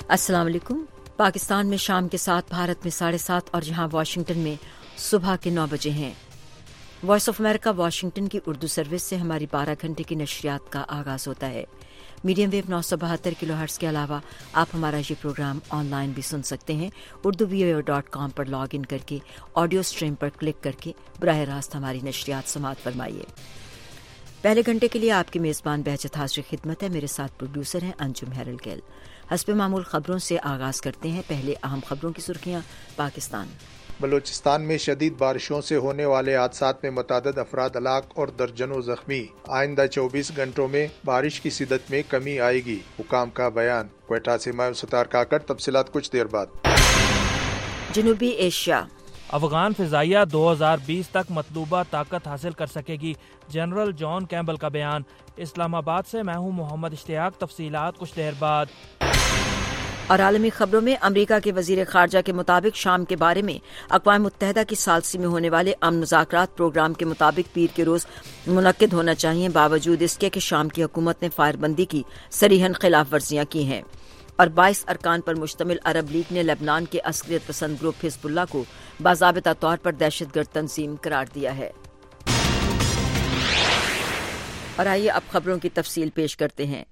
अस्सलाम वालेकुम। पाकिस्तान में शाम के 7, भारत में 7:30 और यहाँ वाशिंगटन में सुबह के 9 बजे हैं। वॉइस ऑफ अमेरिका वाशिंगटन की उर्दू सर्विस से हमारी 12 घंटे की नशरियात का आगाज़ होता है। मीडियम वेव 972 किलोहर्ट्ज़ के अलावा आप हमारा ये प्रोग्राम ऑनलाइन भी सुन सकते हैं। urduvoa.com पर लॉग इन करके ऑडियो स्ट्रीम पर क्लिक करके बराह रास्त हमारी नशरियात समाअत फरमाइए। पहले घंटे के लिए आपकी मेज़बान बहजत हाज़िर खिदमत है। मेरे साथ प्रोड्यूसर हैं अंजुम हैरल गिल। हस्बे मामूल खबरों से आगाज़ करते हैं। पहले अहम खबरों की सुर्खियां। पाकिस्तान बलूचिस्तान में शदीद बारिशों से होने वाले हादसात में मुतअद्दिद अफराद हलाक और दर्जनों जख्मी। आइंदा 24 घंटों में बारिश की शिद्दत में कमी आएगी, हुकाम का बयान। क्वेटा से मैं सतार काकड़, तफसीलात कुछ देर बाद। जनूबी एशिया अफगान फिजाइया 2020 तक मतलूबा ताकत हासिल कर सकेगी, जनरल जॉन कैम्बल का बयान। इस्लामाबाद से मैं हूँ मोहम्मद इश्तियाक, तफसीलात कुछ देर बाद। और आलमी खबरों में अमरीका के वजीर खारजा के मुताबिक शाम के बारे में अक़वाम मुत्तहिदा की सालसी में होने वाले अमन मुज़ाकरात प्रोग्राम के मुताबिक पीर के रोज़ मुनक्किद होना चाहिए, बावजूद इसके कि शाम की हुकूमत ने फायरबंदी की सरीहन खिलाफ वर्जियाँ की हैं। और 22 अरकान पर मुश्तमिल अरब लीग ने लेबनान के अस्करियत पसंद ग्रुप हिज़्बुल्लाह को बाज़ाबिता तौर पर दहशतगर्द तंजीम करार दिया है। और आइए अब खबरों की तफसील पेश करते हैं।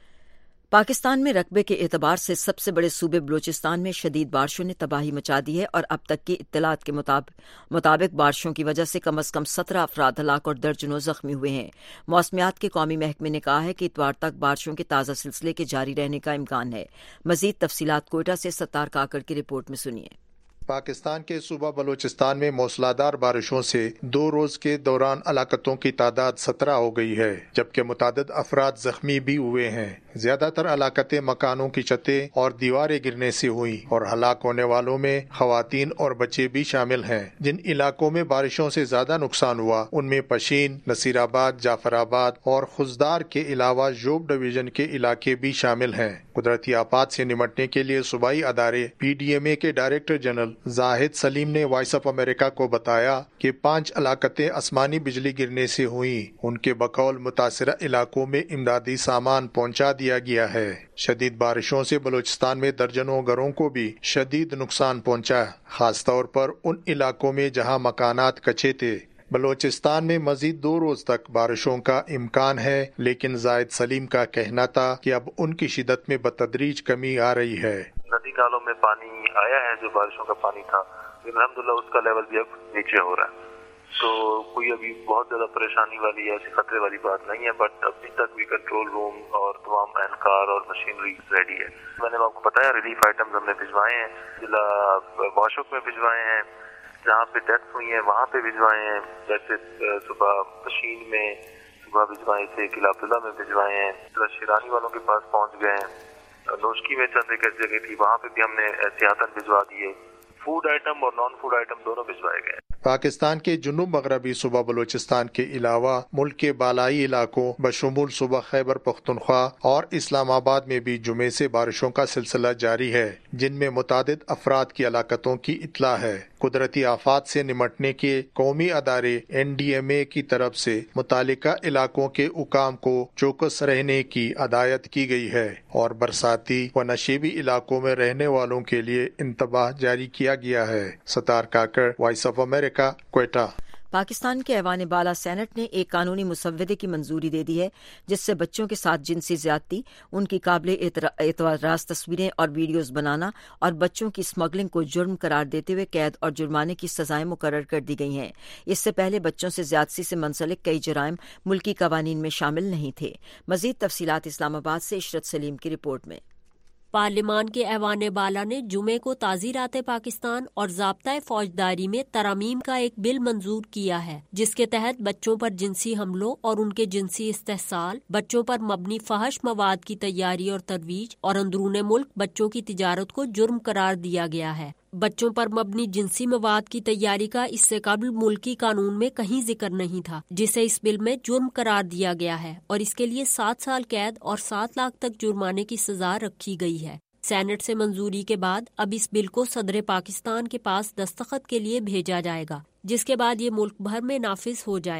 पाकिस्तान में रकबे के एतबार से सबसे बड़े सूबे बलूचिस्तान में शदीद बारिशों ने तबाही मचा दी है और अब तक की इत्तलात के मुताबिक बारिशों की वजह से कम 17 अफराद हलाक और दर्जनों जख्मी हुए हैं। मौसमियात के कौमी महकमे ने कहा है कि इतवार तक बारिशों के ताज़ा सिलसिले के जारी रहने का इम्कान है। मजीद तफसीलात कोयटा से सत्तार काकड़ की रिपोर्ट में सुनिए। पाकिस्तान के सूबा बलूचिस्तान में मौसलाधार बारिशों से 2 रोज के दौरान हलाकतों की तादाद 17 हो गई है, जबकि मुतअद्दिद अफराद जख्मी भी हुए हैं। ज्यादातर हलाकतें मकानों की छतें और दीवारें गिरने से हुई और हलाक होने वालों में खवातीन और बच्चे भी शामिल हैं। जिन इलाकों में बारिशों से ज्यादा नुकसान हुआ उनमें पशीन, नसीराबाद, जाफराबाद और खुजदार के अलावा जोब डिवीजन के इलाके भी शामिल हैं। कुदरती आफात से निमटने के लिए सूबाई अदारे PDMA के डायरेक्टर जनरल जाहिद सलीम ने वॉइस ऑफ अमेरिका को बताया कि 5 हलाकतें आसमानी बिजली गिरने से हुई। उनके बकौल मुतासिरा इलाकों में इमदादी सामान पहुंचा दिया गया है। शदीद बारिशों से बलूचिस्तान में दर्जनों घरों को भी शदीद नुकसान पहुंचा, खासतौर पर उन इलाकों में जहां मकानात कच्चे थे। बलूचिस्तान में मजीद 2 रोज तक बारिशों का इम्कान है, लेकिन जाहिद सलीम का कहना था कि अब उनकी शिद्दत में बतदरीज कमी आ रही है। नदी नालों में पानी आया है, जो बारिशों का पानी था, लेकिन अल्हम्दुलिल्लाह उसका लेवल भी अब नीचे हो रहा है। तो कोई अभी बहुत ज्यादा परेशानी वाली या ऐसी खतरे वाली बात नहीं है, बट अभी तक भी कंट्रोल रूम और तमाम एहलकार और मशीनरी रेडी है। मैंने आपको बताया रिलीफ आइटम्स हमने भिजवाए हैं, जिला वाशुक में भिजवाए हैं, जहाँ पे डेथ हुई है वहाँ पे भिजवाए हैं। जैसे सुबह पशीन में सुबह भिजवाए थे, किला अब्दुल्ला में भिजवाए हैं, शिरानी वालों के पास पहुँच गए हैं। नोशकी में चंद एक ऐसी जगह थी, वहाँ पे भी हमने एहतियातन भिजवा दिए। फूड आइटम और नॉन फूड आइटम दोनों भिजवाए गए। पाकिस्तान के जुनूब मगरबी सूबा बलूचिस्तान के अलावा मुल्क के बालाई इलाकों बशमूल सूबा खैबर पख्तूनख्वा और इस्लामाबाद में भी जुमे से बारिशों का सिलसिला जारी है, जिनमें मुतादिद अफराद की हलाकतों की इत्तला है। कुदरती आफात से निमटने के कौमी अदारे NDMA की तरफ से मुतालिका इलाकों के हुकाम को चौकस रहने की हदायत की गई है और बरसाती व नशीबी इलाकों में रहने वालों के लिए इंतबाह जारी किया गया है। Sattar Kakar, voice of America, Quetta. Pakistan के ऐवान बाला सेनेट ने एक कानूनी मुसव्वदे की मंजूरी दे दी है, जिससे बच्चों के साथ जिनसी ज्यादती, उनकी काबिल एतराज तस्वीरें और वीडियोज बनाना और बच्चों की स्मगलिंग को जुर्म करार देते हुए कैद और जुर्माने की सजाएं मुकर्रर कर दी गई हैं। इससे पहले बच्चों से ज्यादती से मुंसलिक कई जराइम मुल्की कवानीन में शामिल नहीं थे। मजीद तफसीलात इस्लामाबाद से इशरत सलीम की रिपोर्ट में। पार्लिमान के ऐवान बाला ने जुमे को ताज़ीरात पाकिस्तान और ज़ाब्ता फौजदारी में तरमीम का एक बिल मंजूर किया है, जिसके तहत बच्चों पर जिनसी हमलों और उनके जिनसी इस्तेहसाल, बच्चों पर मबनी फहश मवाद की तैयारी और तरवीज और अंदरूने मुल्क बच्चों की तिजारत को जुर्म करार दिया गया है। बच्चों पर मबनी जिनसी मवाद की तैयारी का इससे कबल मुल्की कानून में कहीं जिक्र नहीं था, जिसे इस बिल में जुर्म करार दिया गया है और इसके लिए 7 साल कैद और 7 लाख तक जुर्माने की सजा रखी गई है। सेनेट से मंजूरी के बाद अब इस बिल को सदर पाकिस्तान के पास दस्तखत के लिए भेजा जाएगा, जिसके बाद ये मुल्क भर में नाफिज हो जाएगा।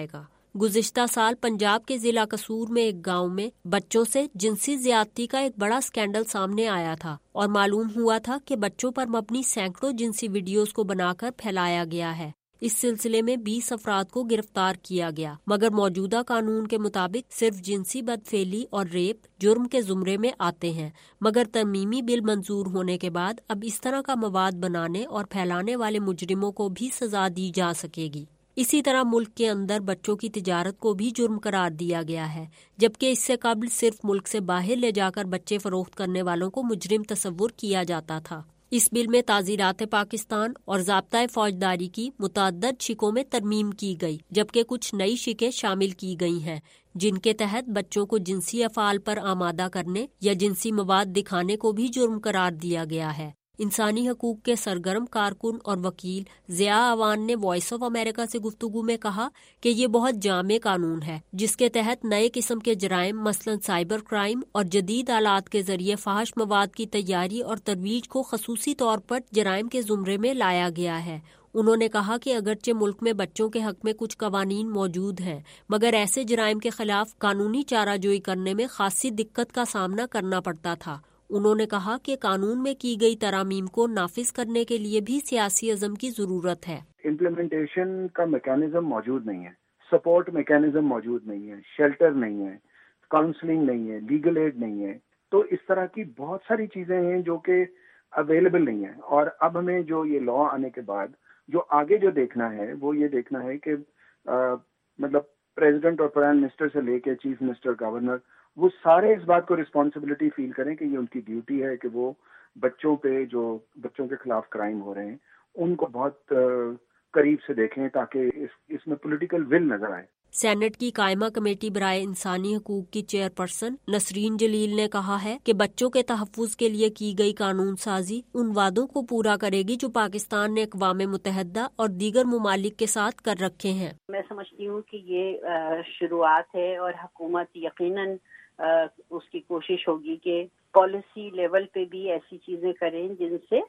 گزشتہ سال پنجاب کے ضلع قصور میں ایک گاؤں میں بچوں سے جنسی زیادتی کا ایک بڑا سکینڈل سامنے آیا تھا اور معلوم ہوا تھا کہ بچوں پر مبنی سینکڑوں جنسی ویڈیوز کو بنا کر پھیلایا گیا ہے۔ اس سلسلے میں 20 افراد کو گرفتار کیا گیا، مگر موجودہ قانون کے مطابق صرف جنسی بدفعلی اور ریپ جرم کے زمرے میں آتے ہیں، مگر ترمیمی بل منظور ہونے کے بعد اب اس طرح کا مواد بنانے اور پھیلانے والے مجرموں کو بھی سزا دی جا سکے گی۔ اسی طرح ملک کے اندر بچوں کی تجارت کو بھی جرم قرار دیا گیا ہے، جبکہ اس سے قبل صرف ملک سے باہر لے جا کر بچے فروخت کرنے والوں کو مجرم تصور کیا جاتا تھا۔ اس بل میں تعزیرات پاکستان اور ضابطۂ فوجداری کی متعدد شقوں میں ترمیم کی گئی، جبکہ کچھ نئی شقیں شامل کی گئی ہیں جن کے تحت بچوں کو جنسی افعال پر آمادہ کرنے یا جنسی مواد دکھانے کو بھی جرم قرار دیا گیا ہے۔ انسانی حقوق کے سرگرم کارکن اور وکیل ضیاء عوان نے وائس آف امریکہ سے گفتگو میں کہا کہ یہ بہت جامع قانون ہے جس کے تحت نئے قسم کے جرائم مثلا سائبر کرائم اور جدید آلات کے ذریعے فحش مواد کی تیاری اور ترویج کو خصوصی طور پر جرائم کے زمرے میں لایا گیا ہے۔ انہوں نے کہا کہ اگرچہ ملک میں بچوں کے حق میں کچھ قوانین موجود ہیں، مگر ایسے جرائم کے خلاف قانونی چارہ جوئی کرنے میں خاصی دقت کا سامنا کرنا پڑتا تھا۔ انہوں نے کہا کہ قانون میں کی گئی ترامیم کو نافذ کرنے کے لیے بھی سیاسی عزم کی ضرورت ہے۔ امپلیمنٹیشن کا میکانزم موجود نہیں ہے، سپورٹ میکانزم موجود نہیں ہے، شیلٹر نہیں ہے، کاؤنسلنگ نہیں ہے، لیگل ایڈ نہیں ہے، تو اس طرح کی بہت ساری چیزیں ہیں جو کہ اویلیبل نہیں ہیں۔ اور اب ہمیں جو یہ لا آنے کے بعد جو آگے جو دیکھنا ہے وہ یہ دیکھنا ہے کہ مطلب پریزیڈنٹ اور پرائم منسٹر سے لے کے چیف منسٹر، گورنر، وہ سارے اس بات کو رسپانسبلٹی فیل کریں کہ یہ ان کی ڈیوٹی ہے کہ وہ بچوں پہ جو بچوں کے خلاف کرائم ہو رہے ہیں ان کو بہت قریب سے دیکھیں تاکہ اس میں پولیٹیکل ول نظر آئے۔ سینٹ کی قائمہ کمیٹی برائے انسانی حقوق کی چیئرپرسن نسرین جلیل نے کہا ہے کہ بچوں کے تحفظ کے لیے کی گئی قانون سازی ان وعدوں کو پورا کرے گی جو پاکستان نے اقوام متحدہ اور دیگر ممالک کے ساتھ کر رکھے ہیں۔ میں سمجھتی ہوں کہ یہ شروعات ہے اور حکومت یقیناً اس کی کوشش ہوگی کہ پالیسی لیول پہ بھی ایسی چیزیں کریں جن سے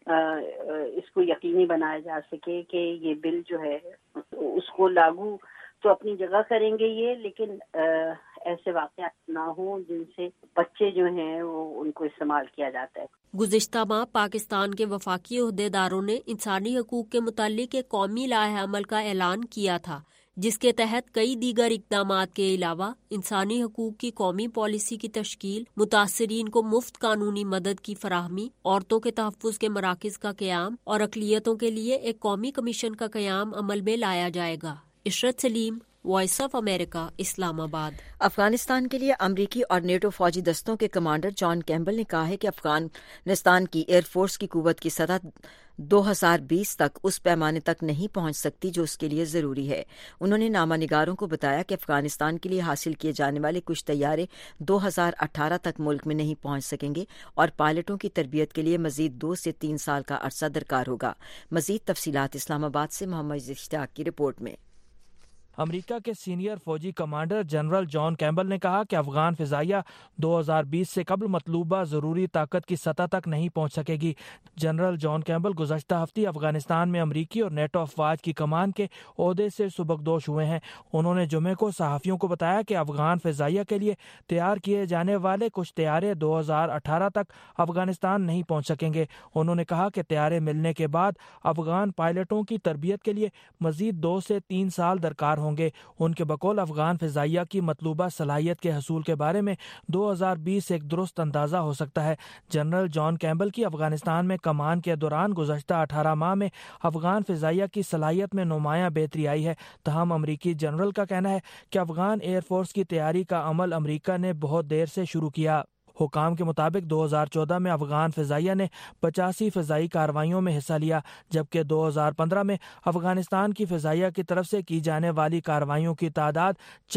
اس کو یقینی بنایا جا سکے کہ یہ بل جو ہے اس کو لاگو تو اپنی جگہ کریں گے یہ، لیکن ایسے واقعات نہ ہوں جن سے بچے جو ہیں وہ ان کو استعمال کیا جاتا ہے۔ گزشتہ ماہ پاکستان کے وفاقی عہدیداروں نے انسانی حقوق کے متعلق ایک قومی لائحہ عمل کا اعلان کیا تھا جس کے تحت کئی دیگر اقدامات کے علاوہ انسانی حقوق کی قومی پالیسی کی تشکیل، متاثرین کو مفت قانونی مدد کی فراہمی، عورتوں کے تحفظ کے مراکز کا قیام اور اقلیتوں کے لیے ایک قومی کمیشن کا قیام عمل میں لایا جائے گا۔ عشرت سلیم، وائس آف امریکہ، اسلام آباد۔ افغانستان کے لیے امریکی اور نیٹو فوجی دستوں کے کمانڈر جان کیمبل نے کہا ہے کہ افغانستان کی ایئر فورس کی قوت کی سطح 2020 تک اس پیمانے تک نہیں پہنچ سکتی جو اس کے لیے ضروری ہے۔ انہوں نے نامہ نگاروں کو بتایا کہ افغانستان کے لیے حاصل کیے جانے والے کچھ طیارے 2018 تک ملک میں نہیں پہنچ سکیں گے اور پائلٹوں کی تربیت کے لیے مزید 2 سے 3 سال کا عرصہ درکار ہوگا۔ مزید تفصیلات اسلام آباد سے محمد اشتیاق کی رپورٹ میں۔ امریکہ کے سینئر فوجی کمانڈر جنرل جان کیمبل نے کہا کہ افغان فضائیہ 2020 سے قبل مطلوبہ ضروری طاقت کی سطح تک نہیں پہنچ سکے گی۔ جنرل جان کیمبل گزشتہ ہفتے افغانستان میں امریکی اور نیٹو افواج کی کمان کے عہدے سے سبکدوش ہوئے ہیں۔ انہوں نے جمعے کو صحافیوں کو بتایا کہ افغان فضائیہ کے لیے تیار کیے جانے والے کچھ طیارے 2018 تک افغانستان نہیں پہنچ سکیں گے۔ انہوں نے کہا کہ طیارے ملنے کے بعد افغان پائلٹوں کی تربیت کے لیے مزید 2 سے 3 سال درکار ہوں گے۔ ان کے بقول افغان فضائیہ کی مطلوبہ صلاحیت کے حصول کے بارے میں 2020 ایک درست اندازہ ہو سکتا ہے۔ جنرل جان کیمبل کی افغانستان میں کمان کے دوران گزشتہ 18 ماہ میں افغان فضائیہ کی صلاحیت میں نمایاں بہتری آئی ہے، تاہم امریکی جنرل کا کہنا ہے کہ افغان ایئر فورس کی تیاری کا عمل امریکہ نے بہت دیر سے شروع کیا۔ حکام کے مطابق 2014 میں افغان فضائیہ نے 85 فضائی کارروائیوں میں حصہ لیا، جبکہ 2015 میں افغانستان کی فضائیہ کی طرف سے کی جانے والی کارروائیوں کی تعداد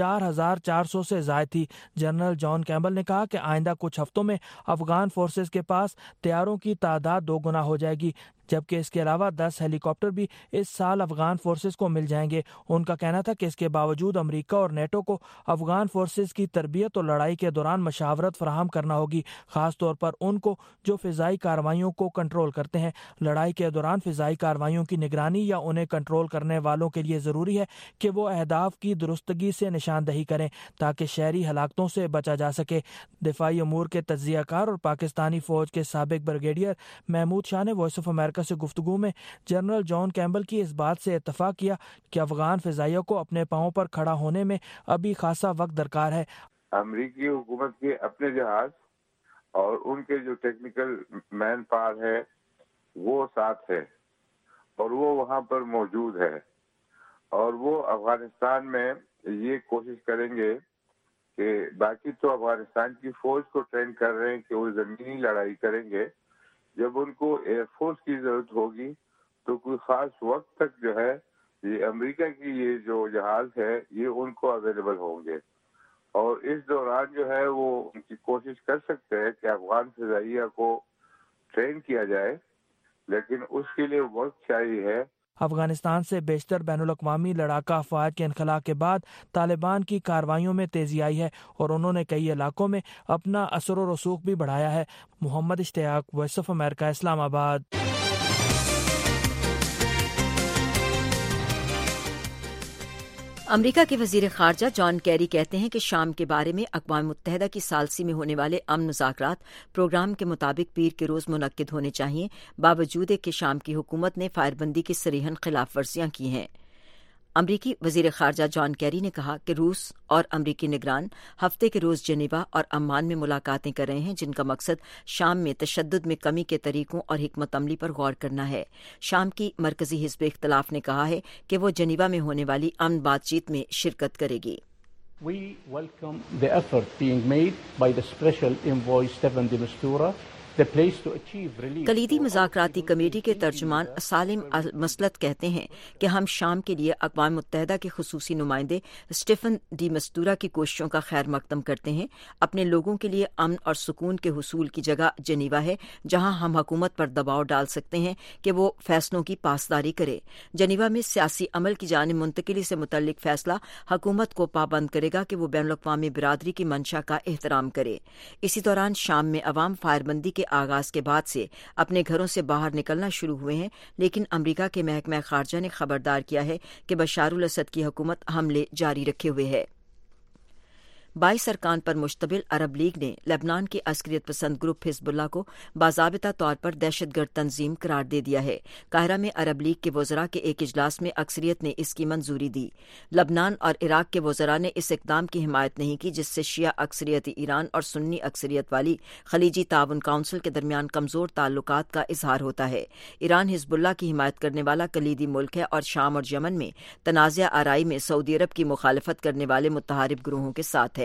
4400 سے زائد تھی۔ جنرل جان کیمبل نے کہا کہ آئندہ کچھ ہفتوں میں افغان فورسز کے پاس طیاروں کی تعداد 2 گنا ہو جائے گی۔ جبکہ اس کے علاوہ 10 ہیلی کاپٹر بھی اس سال افغان فورسز کو مل جائیں گے۔ ان کا کہنا تھا کہ اس کے باوجود امریکہ اور نیٹو کو افغان فورسز کی تربیت اور لڑائی کے دوران مشاورت فراہم کرنا ہوگی، خاص طور پر ان کو جو فضائی کارروائیوں کو کنٹرول کرتے ہیں۔ لڑائی کے دوران فضائی کارروائیوں کی نگرانی یا انہیں کنٹرول کرنے والوں کے لیے ضروری ہے کہ وہ اہداف کی درستگی سے نشاندہی کریں تاکہ شہری ہلاکتوں سے بچا جا سکے۔ دفاعی امور کے تجزیہ کار اور پاکستانی فوج کے سابق بریگیڈیئر محمود شاہ نے وائس آف امریکہ سے گفتگو میں جنرل جان کیمبل کی اس بات سے اتفاق کیا کہ افغان فضائیہ کو اپنے پاؤں پر کھڑا ہونے میں ابھی خاصا وقت درکار ہے۔ امریکی حکومت کے اپنے جہاز اور ان کے جو ٹیکنیکل مین پاور ہے وہ ساتھ ہے اور وہ وہاں پر موجود ہے، اور وہ افغانستان میں یہ کوشش کریں گے کہ باقی تو افغانستان کی فوج کو ٹرین کر رہے ہیں کہ وہ زمینی لڑائی کریں گے، جب ان کو ایئر فورس کی ضرورت ہوگی تو کوئی خاص وقت تک جو ہے یہ امریکہ کی یہ جو جہاز ہے یہ ان کو اویلیبل ہوں گے، اور اس دوران جو ہے وہ ان کی کوشش کر سکتے ہیں کہ افغان فضائیہ کو ٹرین کیا جائے، لیکن اس کے لیے وقت چاہیے ہے۔ افغانستان سے بیشتر بین الاقوامی لڑاکا افواج کے انخلا کے بعد طالبان کی کارروائیوں میں تیزی آئی ہے اور انہوں نے کئی علاقوں میں اپنا اثر و رسوخ بھی بڑھایا ہے۔ محمد اشتیاق، وائس آف امریکہ، اسلام آباد۔ امریکہ کے وزیر خارجہ جان کیری کہتے ہیں کہ شام کے بارے میں اقوام متحدہ کی ثالثی میں ہونے والے امن مذاکرات پروگرام کے مطابق پیر کے روز منعقد ہونے چاہیے، باوجود کہ شام کی حکومت نے فائر بندی کی صریحاً خلاف ورزیاں کی ہیں۔ امریکی وزیر خارجہ جان کیری نے کہا کہ روس اور امریکی نگران ہفتے کے روز جنیوا اور عمان میں ملاقاتیں کر رہے ہیں، جن کا مقصد شام میں تشدد میں کمی کے طریقوں اور حکمت عملی پر غور کرنا ہے۔ شام کی مرکزی حزب اختلاف نے کہا ہے کہ وہ جنیوا میں ہونے والی امن بات چیت میں شرکت کرے گی۔ We welcome the effort being made by the Special Envoy Staffan de Mistura. کلیدی مذاکراتی کمیٹی کے ترجمان سالم المسلط کہتے ہیں کہ ہم شام کے لیے اقوام متحدہ کے خصوصی نمائندے اسٹیفن ڈی مستورا کی کوششوں کا خیر مقدم کرتے ہیں۔ اپنے لوگوں کے لیے امن اور سکون کے حصول کی جگہ جنیوا ہے، جہاں ہم حکومت پر دباؤ ڈال سکتے ہیں کہ وہ فیصلوں کی پاسداری کرے۔ جنیوا میں سیاسی عمل کی جانب منتقلی سے متعلق فیصلہ حکومت کو پابند کرے گا کہ وہ بین الاقوامی برادری کی منشا کا احترام کرے۔ اسی دوران شام میں عوام فائر بندی کے آغاز کے بعد سے اپنے گھروں سے باہر نکلنا شروع ہوئے ہیں، لیکن امریکہ کے محکمہ خارجہ نے خبردار کیا ہے کہ بشار الاسد کی حکومت حملے جاری رکھے ہوئے ہے۔ 22 ارکان پر مشتمل عرب لیگ نے لبنان کے عسکریت پسند گروپ حزب اللہ کو باضابطہ طور پر دہشت گرد تنظیم قرار دے دیا ہے۔ قاہرہ میں عرب لیگ کے وزراء کے ایک اجلاس میں اکثریت نے اس کی منظوری دی۔ لبنان اور عراق کے وزراء نے اس اقدام کی حمایت نہیں کی، جس سے شیعہ اکثریتی ایران اور سنی اکثریت والی خلیجی تعاون کونسل کے درمیان کمزور تعلقات کا اظہار ہوتا ہے۔ ایران حزب اللہ کی حمایت کرنے والا کلیدی ملک ہے اور شام اور یمن میں تنازع آرائی میں سعودی عرب کی مخالفت کرنے والے متحارب گروہوں کے ساتھ ہے۔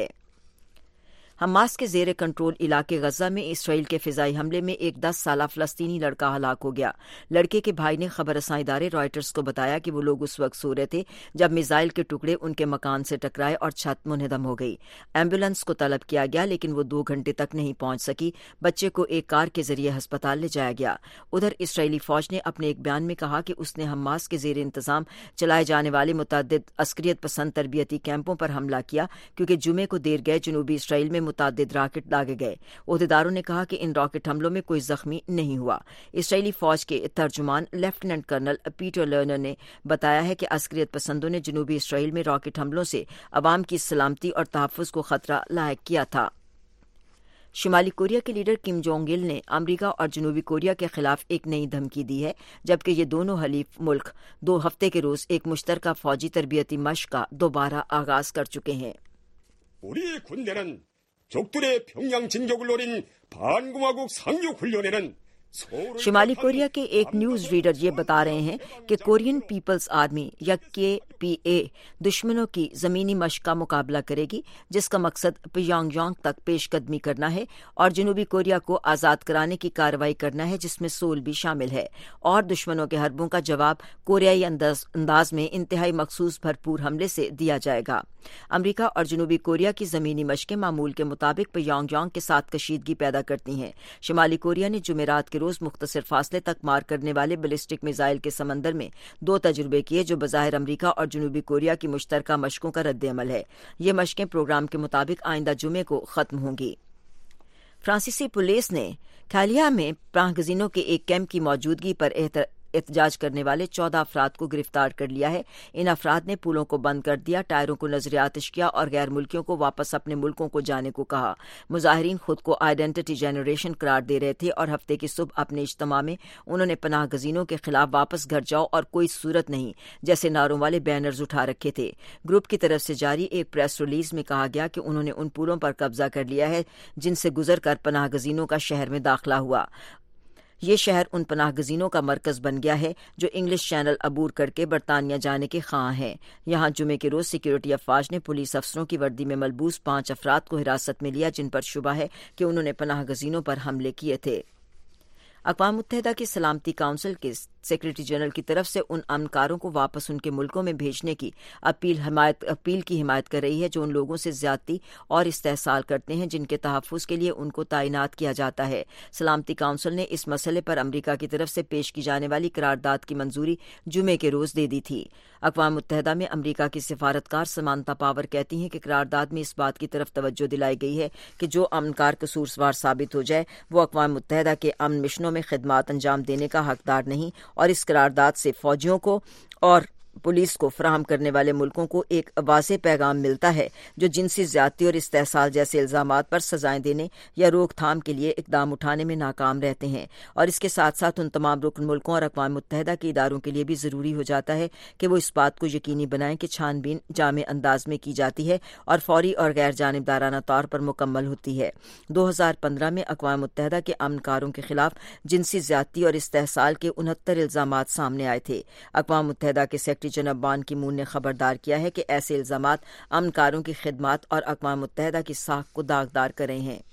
حماس کے زیر کنٹرول علاقے غزہ میں اسرائیل کے فضائی حملے میں ایک 10 سالہ فلسطینی لڑکا ہلاک ہو گیا۔ لڑکے کے بھائی نے خبر رساں ادارے رائٹرز کو بتایا کہ وہ لوگ اس وقت سو رہے تھے جب میزائل کے ٹکڑے ان کے مکان سے ٹکرائے اور چھت منہدم ہو گئی۔ ایمبولینس کو طلب کیا گیا لیکن وہ 2 گھنٹے تک نہیں پہنچ سکی۔ بچے کو ایک کار کے ذریعے ہسپتال لے جایا گیا۔ ادھر اسرائیلی فوج نے اپنے ایک بیان میں کہا کہ اس نے حماس کے زیر انتظام چلائے جانے والے متعدد عسکریت پسند تربیتی کیمپوں پر حملہ کیا، کیونکہ جمعے کو دیر گئے جنوبی اسرائیل میں متعدد راکٹ داغے گئے۔ عہدیداروں نے کہا کہ ان راکٹ حملوں میں کوئی زخمی نہیں ہوا۔ اسرائیلی فوج کے ترجمان لیفٹیننٹ کرنل پیٹر لرنر نے بتایا ہے کہ عسکریت پسندوں نے جنوبی اسرائیل میں راکٹ حملوں سے عوام کی سلامتی اور تحفظ کو خطرہ لاحق کیا تھا۔ شمالی کوریا کے لیڈر کم جونگ il نے امریکہ اور جنوبی کوریا کے خلاف ایک نئی دھمکی دی ہے، جبکہ یہ دونوں حلیف ملک 2 ہفتے کے روز ایک مشترکہ فوجی تربیتی مشق کا دوبارہ آغاز کر چکے ہیں۔ 적들의 평양 진격을 노린 반공화국 상륙 훈련에는 شمالی کوریا کے ایک نیوز ریڈر یہ بتا رہے ہیں کہ کورین پیپلز آرمی یا KPA دشمنوں کی زمینی مشق کا مقابلہ کرے گی، جس کا مقصد پیونگ یانگ تک پیش قدمی کرنا ہے اور جنوبی کوریا کو آزاد کرانے کی کارروائی کرنا ہے، جس میں سول بھی شامل ہے، اور دشمنوں کے حربوں کا جواب کوریائی انداز میں انتہائی مخصوص بھرپور حملے سے دیا جائے گا۔ امریکہ اور جنوبی کوریا کی زمینی مشقیں معمول کے مطابق پیونگ یانگ کے ساتھ کشیدگی پیدا کرتی ہیں۔ شمالی کوریا نے جمعرات کے روز مختصر فاصلے تک مار کرنے والے بیلسٹک میزائل کے سمندر میں 2 تجربے کیے جو بظاہر امریکہ اور جنوبی کوریا کی مشترکہ مشقوں کا رد عمل ہے۔ یہ مشقیں پروگرام کے مطابق آئندہ جمعے کو ختم ہوں گی۔ فرانسیسی پولیس نے کھالیا میں پناہ گزینوں کے ایک کیمپ کی موجودگی پر احتجاج کرنے والے 14 افراد کو گرفتار کر لیا ہے۔ ان افراد نے پلوں کو بند کر دیا، ٹائروں کو نظر آتش کیا اور غیر ملکیوں کو واپس اپنے ملکوں کو جانے کو کہا۔ مظاہرین خود کو آئیڈینٹی جنریشن قرار دے رہے تھے اور ہفتے کی صبح اپنے اجتماع میں انہوں نے پناہ گزینوں کے خلاف واپس گھر جاؤ اور کوئی صورت نہیں جیسے نعروں والے بینرز اٹھا رکھے تھے۔ گروپ کی طرف سے جاری ایک پریس ریلیز میں کہا گیا کہ انہوں نے ان پلوں پر قبضہ کر لیا ہے جن سے گزر کر پناہ گزینوں کا شہر میں داخلہ ہوا۔ یہ شہر ان پناہ گزینوں کا مرکز بن گیا ہے جو انگلش چینل عبور کر کے برطانیہ جانے کے خواہاں ہیں۔ یہاں جمعے کے روز سیکورٹی افواج نے پولیس افسروں کی وردی میں ملبوس 5 افراد کو حراست میں لیا جن پر شبہ ہے کہ انہوں نے پناہ گزینوں پر حملے کیے تھے۔ اقوام متحدہ کی سلامتی کونسل کے سیکرٹری جنرل کی طرف سے ان امنکاروں کو واپس ان کے ملکوں میں بھیجنے کی اپیل کی حمایت کر رہی ہے جو ان لوگوں سے زیادتی اور استحصال کرتے ہیں جن کے تحفظ کے لیے ان کو تعینات کیا جاتا ہے۔ سلامتی کونسل نے اس مسئلے پر امریکہ کی طرف سے پیش کی جانے والی قرارداد کی منظوری جمعے کے روز دے دی تھی۔ اقوام متحدہ میں امریکہ کی سفارتکار سمانتا پاور کہتی ہیں کہ قرارداد میں اس بات کی طرف توجہ دلائی گئی ہے کہ جو امنکار قصوروار ثابت ہو جائے وہ اقوام متحدہ کے امن مشنوں میں خدمات انجام دینے کا حقدار نہیں، اور اس قرارداد سے فوجیوں کو اور پولیس کو فراہم کرنے والے ملکوں کو ایک واضح پیغام ملتا ہے جو جنسی زیادتی اور استحصال جیسے الزامات پر سزائیں دینے یا روک تھام کے لیے اقدام اٹھانے میں ناکام رہتے ہیں، اور اس کے ساتھ ساتھ ان تمام رکن ملکوں اور اقوام متحدہ کے اداروں کے لیے بھی ضروری ہو جاتا ہے کہ وہ اس بات کو یقینی بنائیں کہ چھان بین جامع انداز میں کی جاتی ہے اور فوری اور غیر جانبدارانہ طور پر مکمل ہوتی ہے۔ 2015 میں اقوام متحدہ کے امن کاروں کے خلاف جنسی زیادتی اور استحصال کے 69 الزامات سامنے آئے تھے۔ اقوام متحدہ کے سیکرٹری جناب بان کی مون نے خبردار کیا ہے کہ ایسے الزامات امن کاروں کی خدمات اور اقوام متحدہ کی ساکھ کو داغدار کر رہے ہیں۔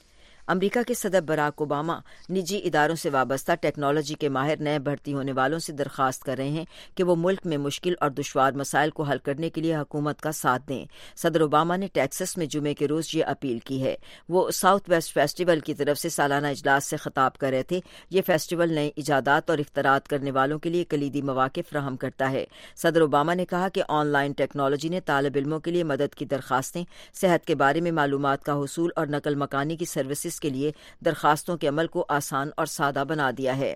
امریکہ کے صدر براک اوباما نجی اداروں سے وابستہ ٹیکنالوجی کے ماہر نئے بھرتی ہونے والوں سے درخواست کر رہے ہیں کہ وہ ملک میں مشکل اور دشوار مسائل کو حل کرنے کے لیے حکومت کا ساتھ دیں۔ صدر اوباما نے ٹیکسس میں جمعے کے روز یہ اپیل کی ہے۔ وہ ساؤتھ ویسٹ فیسٹیول کی طرف سے سالانہ اجلاس سے خطاب کر رہے تھے۔ یہ فیسٹیول نئی ایجادات اور اختراعات کرنے والوں کے لیے کلیدی مواقع فراہم کرتا ہے۔ صدر اوباما نے کہا کہ آن لائن ٹیکنالوجی نے طالب علموں کے لیے مدد کی درخواستیں، صحت کے بارے میں معلومات کا حصول اور نقل مکانی کی سروسز کے لیے درخواستوں کے عمل کو آسان اور سادہ بنا دیا ہے۔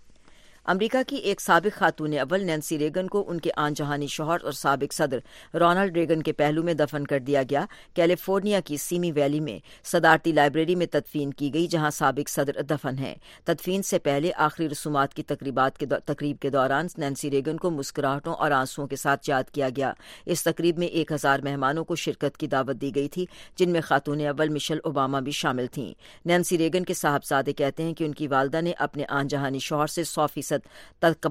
امریکہ کی ایک سابق خاتون اول نینسی ریگن کو ان کے آن جہانی شوہر اور سابق صدر رونالڈ ریگن کے پہلو میں دفن کر دیا گیا۔ کیلیفورنیا کی سیمی ویلی میں صدارتی لائبریری میں تدفین کی گئی جہاں سابق صدر دفن ہیں۔ تدفین سے پہلے آخری رسومات کی تقریب کے دوران نینسی ریگن کو مسکراہٹوں اور آنسوؤں کے ساتھ یاد کیا گیا۔ اس تقریب میں 1000 مہمانوں کو شرکت کی دعوت دی گئی تھی جن میں خاتون اول مشل اوباما بھی شامل تھیں۔ نینسی ریگن کے صاحبزادے کہتے ہیں کہ ان کی والدہ نے اپنے آن جہانی شوہر سے 100% تک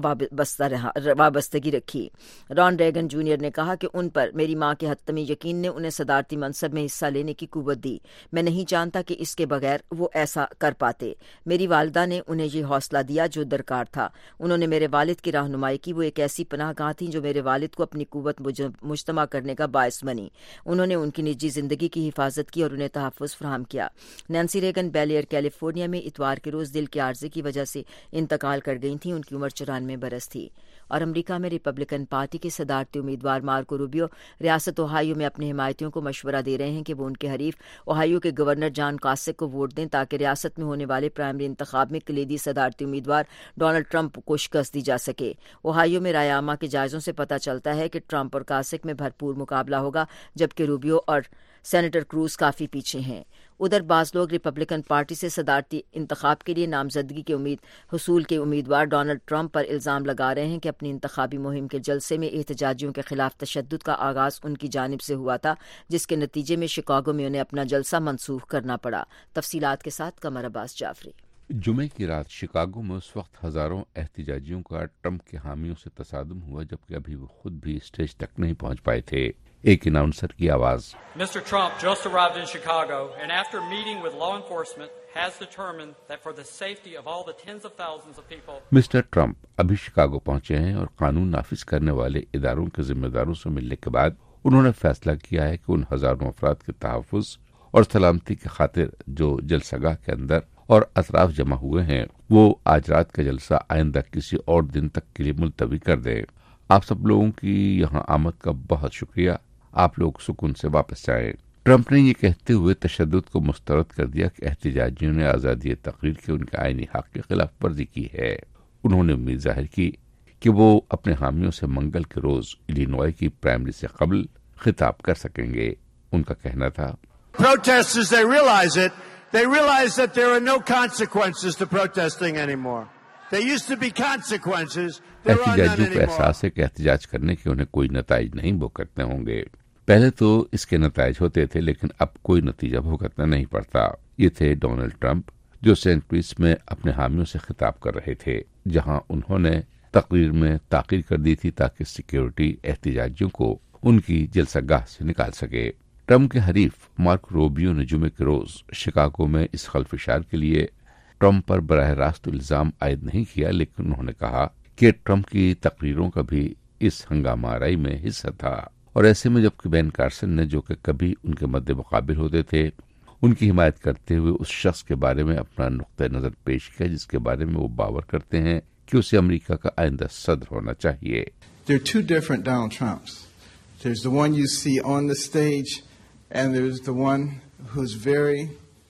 وابستگی رکھی۔ رون ریگن جونیئر نے کہا کہ ان پر میری ماں کے حتمی یقین نے انہیں صدارتی منصب میں حصہ لینے کی قوت دی۔ میں نہیں جانتا کہ اس کے بغیر وہ ایسا کر پاتے۔ میری والدہ نے انہیں یہ حوصلہ دیا جو درکار تھا۔ انہوں نے میرے والد کی رہنمائی کی۔ وہ ایک ایسی پناہ گاہ تھی جو میرے والد کو اپنی قوت مجتمع کرنے کا باعث بنی۔ انہوں نے ان کی نجی زندگی کی حفاظت کی اور انہیں تحفظ فراہم کیا۔ Nancy Reagan Bel Air California میں اتوار کے روز دل کے عارضے کی وجہ سے انتقال کر گئی تھیں۔ ان کی عمر 94 برس تھی۔ اور امریکہ میں ریپبلکن پارٹی کے صدارتی امیدوار مارکو روبیو ریاست اوہایو میں اپنے حمایتیوں کو مشورہ دے رہے ہیں کہ وہ ان کے حریف اوہایو کے گورنر جان کاسک کو ووٹ دیں تاکہ ریاست میں ہونے والے پرائمری انتخاب میں کلیدی صدارتی امیدوار ڈونلڈ ٹرمپ کو شکست دی جا سکے۔ اوہایو میں رائے عامہ کے جائزوں سے پتہ چلتا ہے کہ ٹرمپ اور کاسک میں بھرپور مقابلہ ہوگا جبکہ روبیو اور سینیٹر کروز کافی پیچھے ہیں۔ ادھر بعض لوگ ریپبلکن پارٹی سے صدارتی انتخاب کے لیے نامزدگی کے حصول کے امیدوار ڈونلڈ ٹرمپ پر الزام لگا رہے ہیں کہ اپنی انتخابی مہم کے جلسے میں احتجاجیوں کے خلاف تشدد کا آغاز ان کی جانب سے ہوا تھا جس کے نتیجے میں شکاگو میں انہیں اپنا جلسہ منسوخ کرنا پڑا۔ تفصیلات کے ساتھ قمر عباس جعفری۔ جمعے کی رات شکاگو میں اس وقت ہزاروں احتجاجیوں کا ٹرمپ کے حامیوں سے تصادم ہوا جبکہ ابھی وہ خود بھی اسٹیج تک نہیں پہنچ پائے تھے۔ ایک اناؤنسر کی آواز، Mr. Trump just arrived in Chicago and after meeting with law enforcement has determined that for the safety of all the tens of thousands of people mister Trump ابھی شکاگو پہنچے ہیں اور قانون نافذ کرنے والے اداروں کے ذمہ داروں سے ملنے کے بعد انہوں نے فیصلہ کیا ہے کہ ان ہزاروں افراد کے تحفظ اور سلامتی کی خاطر جو جلسہ گاہ کے اندر اور اطراف جمع ہوئے ہیں وہ آج رات کا جلسہ آئندہ کسی اور دن تک کے لیے ملتوی کر دیں۔ آپ سب لوگوں کی یہاں آمد کا بہت شکریہ، آپ لوگ سکون سے واپس جائیں۔ ٹرمپ نے یہ کہتے ہوئے تشدد کو مسترد کر دیا کہ احتجاجیوں نے آزادی تقریر کے ان کے آئینی حق کی خلاف ورزی کی ہے۔ انہوں نے امید ظاہر کی کہ وہ اپنے حامیوں سے منگل کے روز الینوائے کی پرائمری سے قبل خطاب کر سکیں گے۔ ان کا کہنا تھا Protesters, they realize that there are no consequences to protesting anymore. There used to be consequences. احتجاجیوں کو احساس ہے کہ احتجاج کرنے کے انہیں کوئی نتائج نہیں بھگتنے ہوں گے۔ پہلے تو اس کے نتائج ہوتے تھے لیکن اب کوئی نتیجہ بھگتنا نہیں پڑتا۔ یہ تھے ڈونلڈ ٹرمپ جو سینٹ لوئس میں اپنے حامیوں سے خطاب کر رہے تھے، جہاں انہوں نے تقریر میں تاخیر کر دی تھی تاکہ سیکیورٹی احتجاجیوں کو ان کی جلسہ گاہ سے نکال سکے۔ ٹرمپ کے حریف مارک روبیو نے جمعے کے روز شکاگو میں اس خلفشار کے لیے ٹرمپ پر براہ راست الزام عائد نہیں کیا، لیکن انہوں نے کہا کہ ٹرمپ کی تقریروں کا بھی اس ہنگامہ آرائی میں حصہ تھا، اور ایسے میں جبکہ بین کارسن نے جو کہ کبھی ان کے مد مقابل ہوتے تھے ان کی حمایت کرتے ہوئے اس شخص کے بارے میں اپنا نقطہ نظر پیش کیا جس کے بارے میں وہ باور کرتے ہیں کہ اسے امریکہ کا آئندہ صدر ہونا چاہیے۔ There are two different Donald Trumps. There's the one you see on the stage and there's the one who's very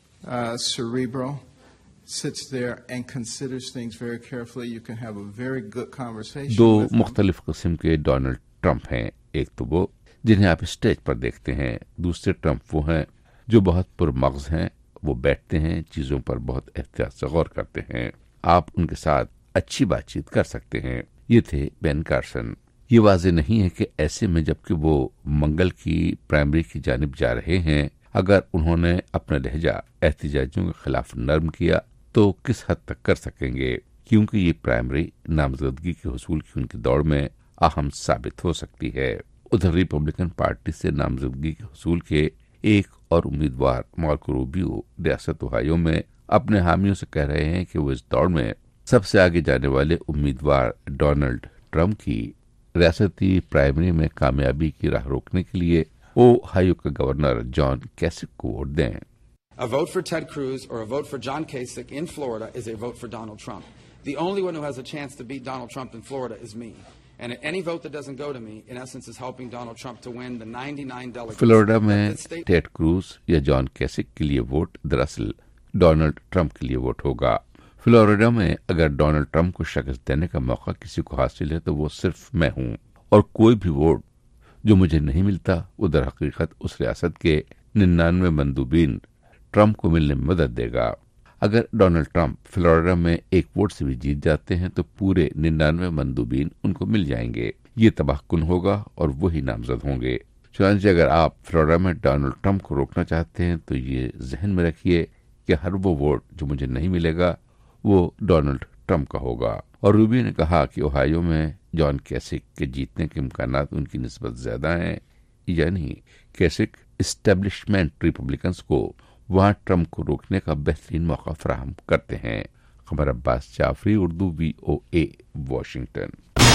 cerebral, sits there and considers things very carefully. You can have a very good conversation do with him. مختلف قسم کے Donald Trump ہیں، ایک تو وہ جنہیں آپ stage پر دیکھتے ہیں، دوسرے ٹرمپ وہ ہیں جو بہت پرمغز ہیں، وہ بیٹھتے ہیں، چیزوں پر بہت احتیاط سے غور کرتے ہیں، آپ ان کے ساتھ اچھی بات چیت کر سکتے ہیں۔ یہ تھے بین کارسن۔ یہ واضح نہیں ہے کہ ایسے میں جبکہ وہ منگل کی پرائمری کی جانب جا رہے ہیں، اگر انہوں نے اپنا لہجہ احتجاجیوں کے خلاف نرم کیا تو کس حد تک کر سکیں گے، کیونکہ یہ پرائمری نامزدگی کے حصول کی ان کی دوڑ میں اہم ثابت ہو سکتی ہے۔ ادھر ریپبلکن پارٹی سے نامزدگی کے حصول کے ایک اور امیدوار مارکو روبیو ریاست اوہایو میں اپنے حامیوں سے کہہ رہے ہیں کہ وہ اس دوڑ میں سب سے آگے جانے والے امیدوار ڈونلڈ ٹرمپ کی ریاستی پرائمری میں کامیابی کی راہ روکنے کے لیے اوہایو کے گورنر جان کیسک کو ووٹ دیں۔ A vote for Ted Cruz or a vote for John Kasich in Florida is a vote for Donald Trump. The only one who has a chance to beat Donald Trump in Florida is me. And any vote that doesn't go to me, in essence, is helping Donald Trump to win the 99 delegates. Florida میں Ted cruise یا جان کیسک کے لیے vote دراصل Donald Trump کے لیے vote ہوگا۔ Florida میں اگر ڈونلڈ ٹرمپ کو شکست دینے کا موقع کسی کو حاصل ہے تو وہ صرف میں ہوں، اور کوئی بھی ووٹ جو مجھے نہیں ملتا وہ در حقیقت اس ریاست کے 99 مندوبین ٹرمپ کو ملنے میں مدد دے گا۔ اگر ڈونلڈ ٹرمپ فلوریڈا میں ایک ووٹ سے بھی جیت جاتے ہیں تو پورے 99 مندوبین ان کو مل جائیں گے، یہ تباہ کن ہوگا اور وہی نامزد ہوں گے۔ چنانچہ اگر آپ فلوریڈا میں ڈونلڈ ٹرمپ کو روکنا چاہتے ہیں تو یہ ذہن میں رکھیے کہ ہر وہ ووٹ جو مجھے نہیں ملے گا وہ ڈونلڈ ٹرمپ کا ہوگا۔ اور روبی نے کہا کہ اوہایو میں جان کیسک کے جیتنے کے امکانات ان کی نسبت زیادہ ہیں، یعنی کیسک اسٹیبلشمنٹ ریپبلکنز کو وہاں ٹرمپ کو روکنے کا بہترین موقع فراہم کرتے ہیں۔ Qamar Abbas Jafri, Urdu VOA، Washington.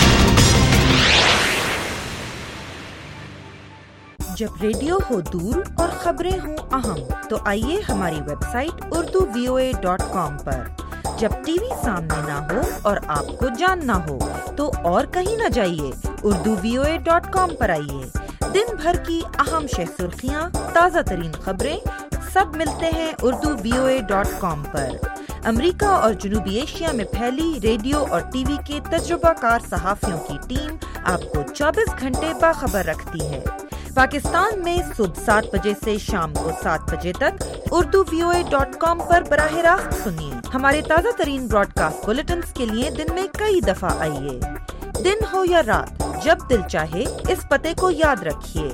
جب ریڈیو ہو دور اور خبریں ہوں اہم تو آئیے ہماری ویب سائٹ urduvoa.com پر۔ جب ٹی وی سامنے نہ ہو اور آپ کو جاننا ہو تو اور کہیں نہ جائیے، urduvoa.com پر آئیے۔ دن بھر کی اہم شہ سرخیاں، تازہ ترین خبریں سب ملتے ہیں urduvoa.com پر۔ امریکہ اور جنوبی ایشیا میں پھیلی ریڈیو اور ٹی وی کے تجربہ کار صحافیوں کی ٹیم آپ کو 24 گھنٹے باخبر رکھتی ہے۔ پاکستان میں صبح 7 بجے سے شام کو 7 بجے تک urduvoa.com پر براہ راست سنیے۔ ہمارے تازہ ترین براڈ کاسٹ بلیٹنز کے لیے دن میں کئی دفعہ آئیے۔ دن ہو یا رات، جب دل چاہے اس پتے کو یاد رکھیے،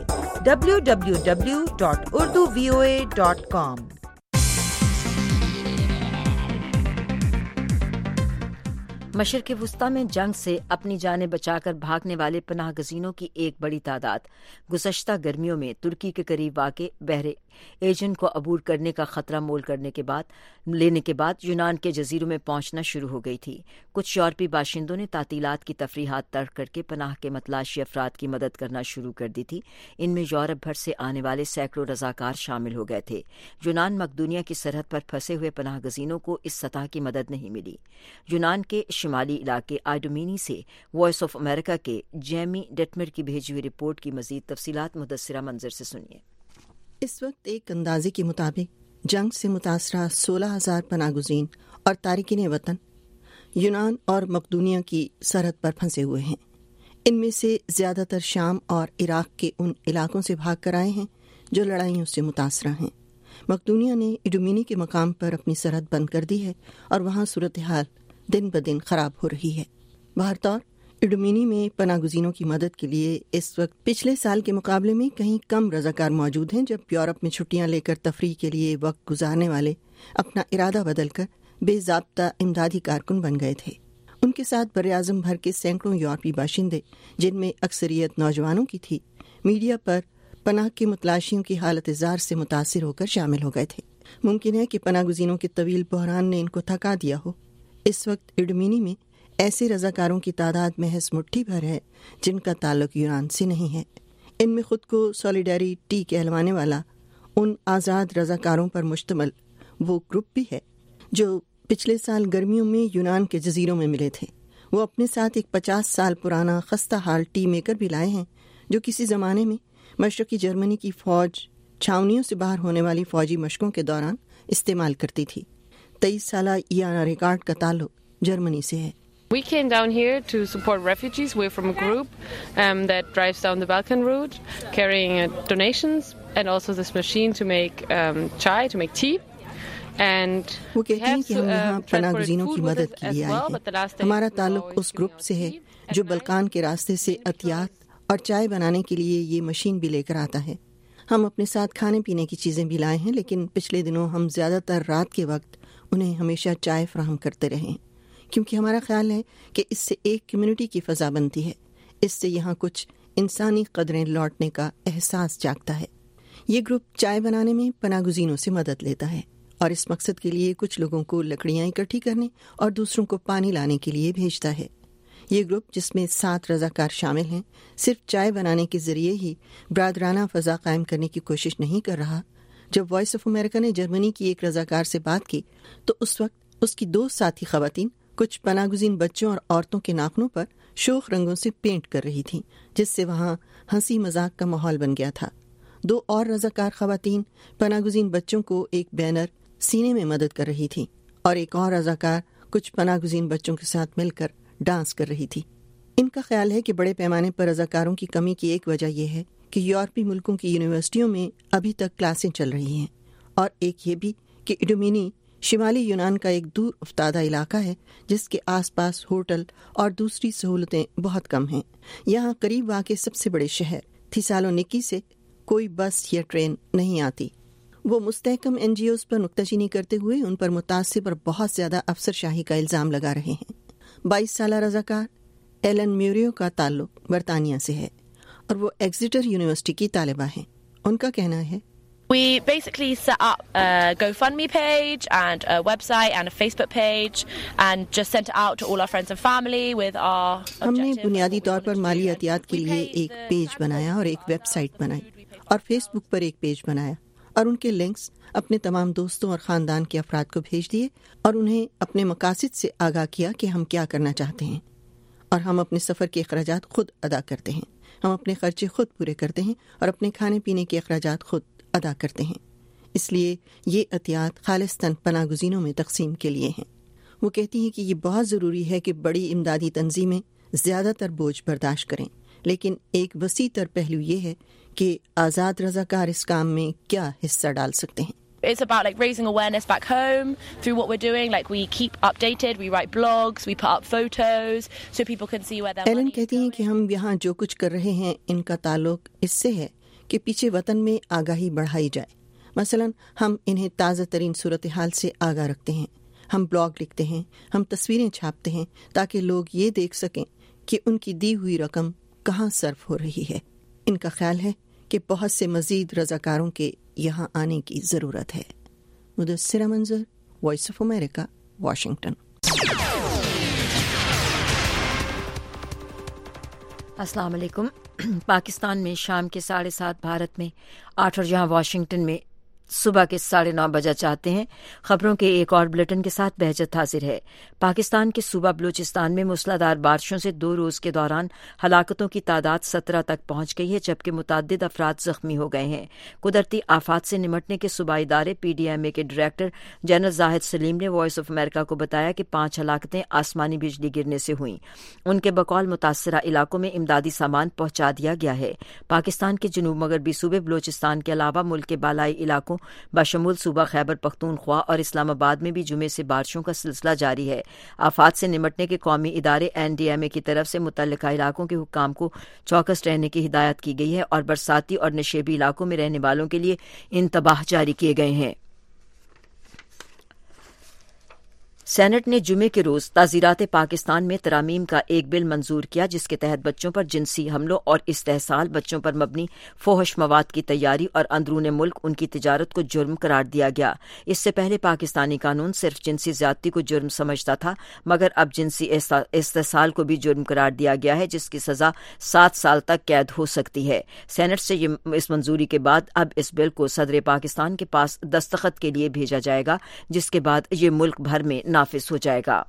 www.urduvoa.com۔ مشرق وسطی میں جنگ سے اپنی جانیں بچا کر بھاگنے والے پناہ گزینوں کی ایک بڑی تعداد گزشتہ گرمیوں میں ترکی کے قریب واقع بحر ایجنٹ کو عبور کرنے کا خطرہ مول لینے کے بعد یونان کے جزیروں میں پہنچنا شروع ہو گئی تھی۔ کچھ یورپی باشندوں نے تعطیلات کی تفریحات ترک کر کے پناہ کے متلاشی افراد کی مدد کرنا شروع کر دی تھی۔ ان میں یورپ بھر سے آنے والے سینکڑوں رضاکار شامل ہو گئے تھے۔ یونان مقدونیہ کی سرحد پر پھنسے ہوئے پناہ گزینوں کو اس سطح کی مدد نہیں ملی۔ یونان کے شمالی علاقے آئڈومینی سے وائس آف امریکہ کے جیمی ڈیٹمر کی بھیجی ہوئی رپورٹ کی مزید تفصیلات مدثرہ منظر سے سنیے۔ اس وقت ایک اندازے کے مطابق جنگ سے متاثرہ 16,000 پناہ گزین اور تارکین وطن یونان اور مقدونیہ کی سرحد پر پھنسے ہوئے ہیں۔ ان میں سے زیادہ تر شام اور عراق کے ان علاقوں سے بھاگ کر آئے ہیں جو لڑائیوں سے متاثرہ ہیں۔ مقدونیہ نے ایڈومینی کے مقام پر اپنی سرحد بند کر دی ہے اور وہاں صورتحال دن بدن خراب ہو رہی ہے۔ بہرطور ایڈومینی میں پناہ گزینوں کی مدد کے لیے اس وقت پچھلے سال کے مقابلے میں کہیں کم رضاکار موجود ہیں، جب یورپ میں چھٹیاں لے کر تفریح کے لیے وقت گزارنے والے اپنا ارادہ بدل کر بے ضابطہ امدادی کارکن بن گئے تھے۔ ان کے ساتھ براعظم بھر کے سینکڑوں یورپی باشندے، جن میں اکثریت نوجوانوں کی تھی، میڈیا پر پناہ کے متلاشیوں کی حالت زار سے متاثر ہو کر شامل ہو گئے تھے۔ ممکن ہے کہ پناہ گزینوں کے طویل بحران نے ان کو تھکا دیا ہو۔ اس وقت ایڈومینی میں ایسے رضاکاروں کی تعداد محض مٹھی بھر ہے جن کا تعلق یونان سے نہیں ہے۔ ان میں خود کو سولیڈیریٹی کہلوانے والا ان آزاد رضاکاروں پر مشتمل وہ گروپ بھی ہے جو پچھلے سال گرمیوں میں یونان کے جزیروں میں ملے تھے۔ وہ اپنے ساتھ ایک 50 سال پرانا خستہ حال ٹی میکر بھی لائے ہیں جو کسی زمانے میں مشرقی جرمنی کی فوج چھاونیوں سے باہر ہونے والی فوجی مشقوں کے دوران استعمال کرتی تھی۔ 23 سالہ ایانا ریکارڈ کا تعلق جرمنی سے ہے۔ We came down here to support refugees. We're from a group that drives down the Balkan route, carrying donations and also this machine to make chai, to make tea. وہ کہتے ہیں کہ ہم یہاں پناہ گزینوں کی مدد کے لیے آئے ہیں۔ ہمارا تعلق اس گروپ سے ہے جو بلقان کے راستے سے عطیات اور چائے بنانے کے لیے یہ مشین بھی لے کر آتا ہے۔ ہم اپنے ساتھ کھانے پینے کی چیزیں بھی لائے ہیں، لیکن پچھلے دنوں ہم زیادہ تر رات کے وقت انہیں ہمیشہ چائے فراہم کرتے رہے ہیں، کیونکہ ہمارا خیال ہے کہ اس سے ایک کمیونٹی کی فضا بنتی ہے۔ اس سے یہاں کچھ انسانی قدریں لوٹنے کا احساس جاگتا ہے۔ یہ گروپ چائے بنانے میں پناہ گزینوں سے مدد لیتا ہے اور اس مقصد کے لیے کچھ لوگوں کو لکڑیاں اکٹھی کرنے اور دوسروں کو پانی لانے کے لیے بھیجتا ہے۔ یہ گروپ، جس میں 7 رضاکار شامل ہیں، صرف چائے بنانے کے ذریعے ہی برادرانہ فضا قائم کرنے کی کوشش نہیں کر رہا۔ جب وائس آف امریکہ نے جرمنی کی ایک رضاکار سے بات کی تو اس وقت اس کی 2 ساتھی خواتین کچھ پناہ گزین بچوں اور عورتوں کے ناخنوں پر شوخ رنگوں سے پینٹ کر رہی تھیں، جس سے وہاں ہنسی مذاق کا ماحول بن گیا تھا۔ 2 اور رضاکار خواتین پناہ گزین بچوں کو ایک بینر سینے میں مدد کر رہی تھی اور ایک اور رضاکار کچھ پناہ گزین بچوں کے ساتھ مل کر ڈانس کر رہی تھی۔ ان کا خیال ہے کہ بڑے پیمانے پر رضاکاروں کی کمی کی ایک وجہ یہ ہے کہ یورپی ملکوں کی یونیورسٹیوں میں ابھی تک کلاسیں چل رہی ہیں، اور ایک یہ بھی کہ ایڈومینی شمالی یونان کا ایک دور افتادہ علاقہ ہے جس کے آس پاس ہوٹل اور دوسری سہولتیں بہت کم ہیں۔ یہاں قریب واقع سب سے بڑے شہر تھیسالونیکی سے کوئی بس یا ٹرین نہیں آتی۔ وہ مستحکم NGOs پر نکتہ چینی کرتے ہوئے ان پر متعصب اور بہت زیادہ افسر شاہی کا الزام لگا رہے ہیں۔ 22 سالہ رضاکار ایلن میوریو کا تعلق برطانیہ سے ہے اور وہ ایگزیٹر یونیورسٹی کی طالبہ ہیں۔ ان کا کہنا ہے، We basically set up a GoFundMe page and a website and a Facebook page and just sent it out to all our friends and family with our objective. ہم نے بنیادی طور پر مالی عطیات کے لیے ایک پیج بنایا اور ایک ویب سائٹ بنائی اور فیس بک پر ایک پیج بنایا اور ان کے لنکس اپنے تمام دوستوں اور خاندان کے افراد کو بھیج دیے اور انہیں اپنے مقاصد سے آگاہ کیا کہ ہم کیا کرنا چاہتے ہیں، اور ہم اپنے سفر کے اخراجات خود ادا کرتے ہیں، ہم اپنے خرچے خود پورے کرتے ہیں اور اپنے کھانے پینے کے اخراجات خود ادا کرتے ہیں۔ اس لیے یہ عطیات خالصتاً پناہ گزینوں میں تقسیم کے لیے ہیں۔ وہ کہتی ہیں کہ یہ بہت ضروری ہے کہ بڑی امدادی تنظیمیں زیادہ تر بوجھ برداشت کریں، لیکن ایک وسیع تر پہلو یہ ہے کہ آزاد رضاکار اس کام میں کیا حصہ ڈال سکتے ہیں۔ It's about like raising awareness back home through what we're doing. Like we keep updated, we write blogs, we put up photos so people can see where they're. Ellen کہتی ہیں کہ ہم یہاں جو کچھ کر رہے ہیں ان کا تعلق اس سے ہے کہ پیچھے وطن میں آگاہی بڑھائی جائے۔ مثلا ہم انہیں تازہ ترین صورتحال سے آگاہ رکھتے ہیں، ہم بلاگ لکھتے ہیں، ہم تصویریں چھاپتے ہیں تاکہ لوگ یہ دیکھ سکیں کہ ان کی دی ہوئی رقم کہاں صرف ہو رہی ہے۔ ان کا خیال ہے کہ بہت سے مزید رضاکاروں کے یہاں آنے کی ضرورت ہے۔ مدثرہ منظر، وائس آف امریکہ، واشنگٹن۔ السلام علیکم۔ پاکستان میں شام کے 7:30 بھارت میں 8 اور جہاں واشنگٹن میں صبح کے 9:30 بجا چاہتے ہیں۔ خبروں کے ایک اور بلیٹن کے ساتھ بہجت حاضر ہے۔ پاکستان کے صوبہ بلوچستان میں موسلادھار بارشوں سے 2 روز کے دوران ہلاکتوں کی تعداد 17 تک پہنچ گئی ہے، جبکہ متعدد افراد زخمی ہو گئے ہیں۔ قدرتی آفات سے نمٹنے کے صوبائی ادارے PDMA کے ڈائریکٹر جنرل زاہد سلیم نے وائس آف امریکہ کو بتایا کہ 5 ہلاکتیں آسمانی بجلی گرنے سے ہوئیں۔ ان کے بقول متاثرہ علاقوں میں امدادی سامان پہنچا دیا گیا ہے۔ پاکستان کے جنوب مغربی صوبے بلوچستان کے علاوہ ملک کے بالائی علاقوں بشمول صوبہ خیبر پختونخوا اور اسلام آباد میں بھی جمعے سے بارشوں کا سلسلہ جاری ہے۔ آفات سے نمٹنے کے قومی ادارے NDMA کی طرف سے متعلقہ علاقوں کے حکام کو چوکس رہنے کی ہدایت کی گئی ہے اور برساتی اور نشیبی علاقوں میں رہنے والوں کے لیے انتباہ جاری کیے گئے ہیں۔ سینٹ نے جمعے کے روز تعزیرات پاکستان میں ترامیم کا ایک بل منظور کیا، جس کے تحت بچوں پر جنسی حملوں اور استحصال، بچوں پر مبنی فحش مواد کی تیاری اور اندرون ملک ان کی تجارت کو جرم قرار دیا گیا۔ اس سے پہلے پاکستانی قانون صرف جنسی زیادتی کو جرم سمجھتا تھا، مگر اب جنسی استحصال کو بھی جرم قرار دیا گیا ہے، جس کی سزا 7 سال تک قید ہو سکتی ہے۔ سینٹ سے اس منظوری کے بعد اب اس بل کو صدر پاکستان کے پاس دستخط کے لیے بھیجا جائے گا، جس کے بعد یہ ملک بھر میں نافذ ہو جائے گا۔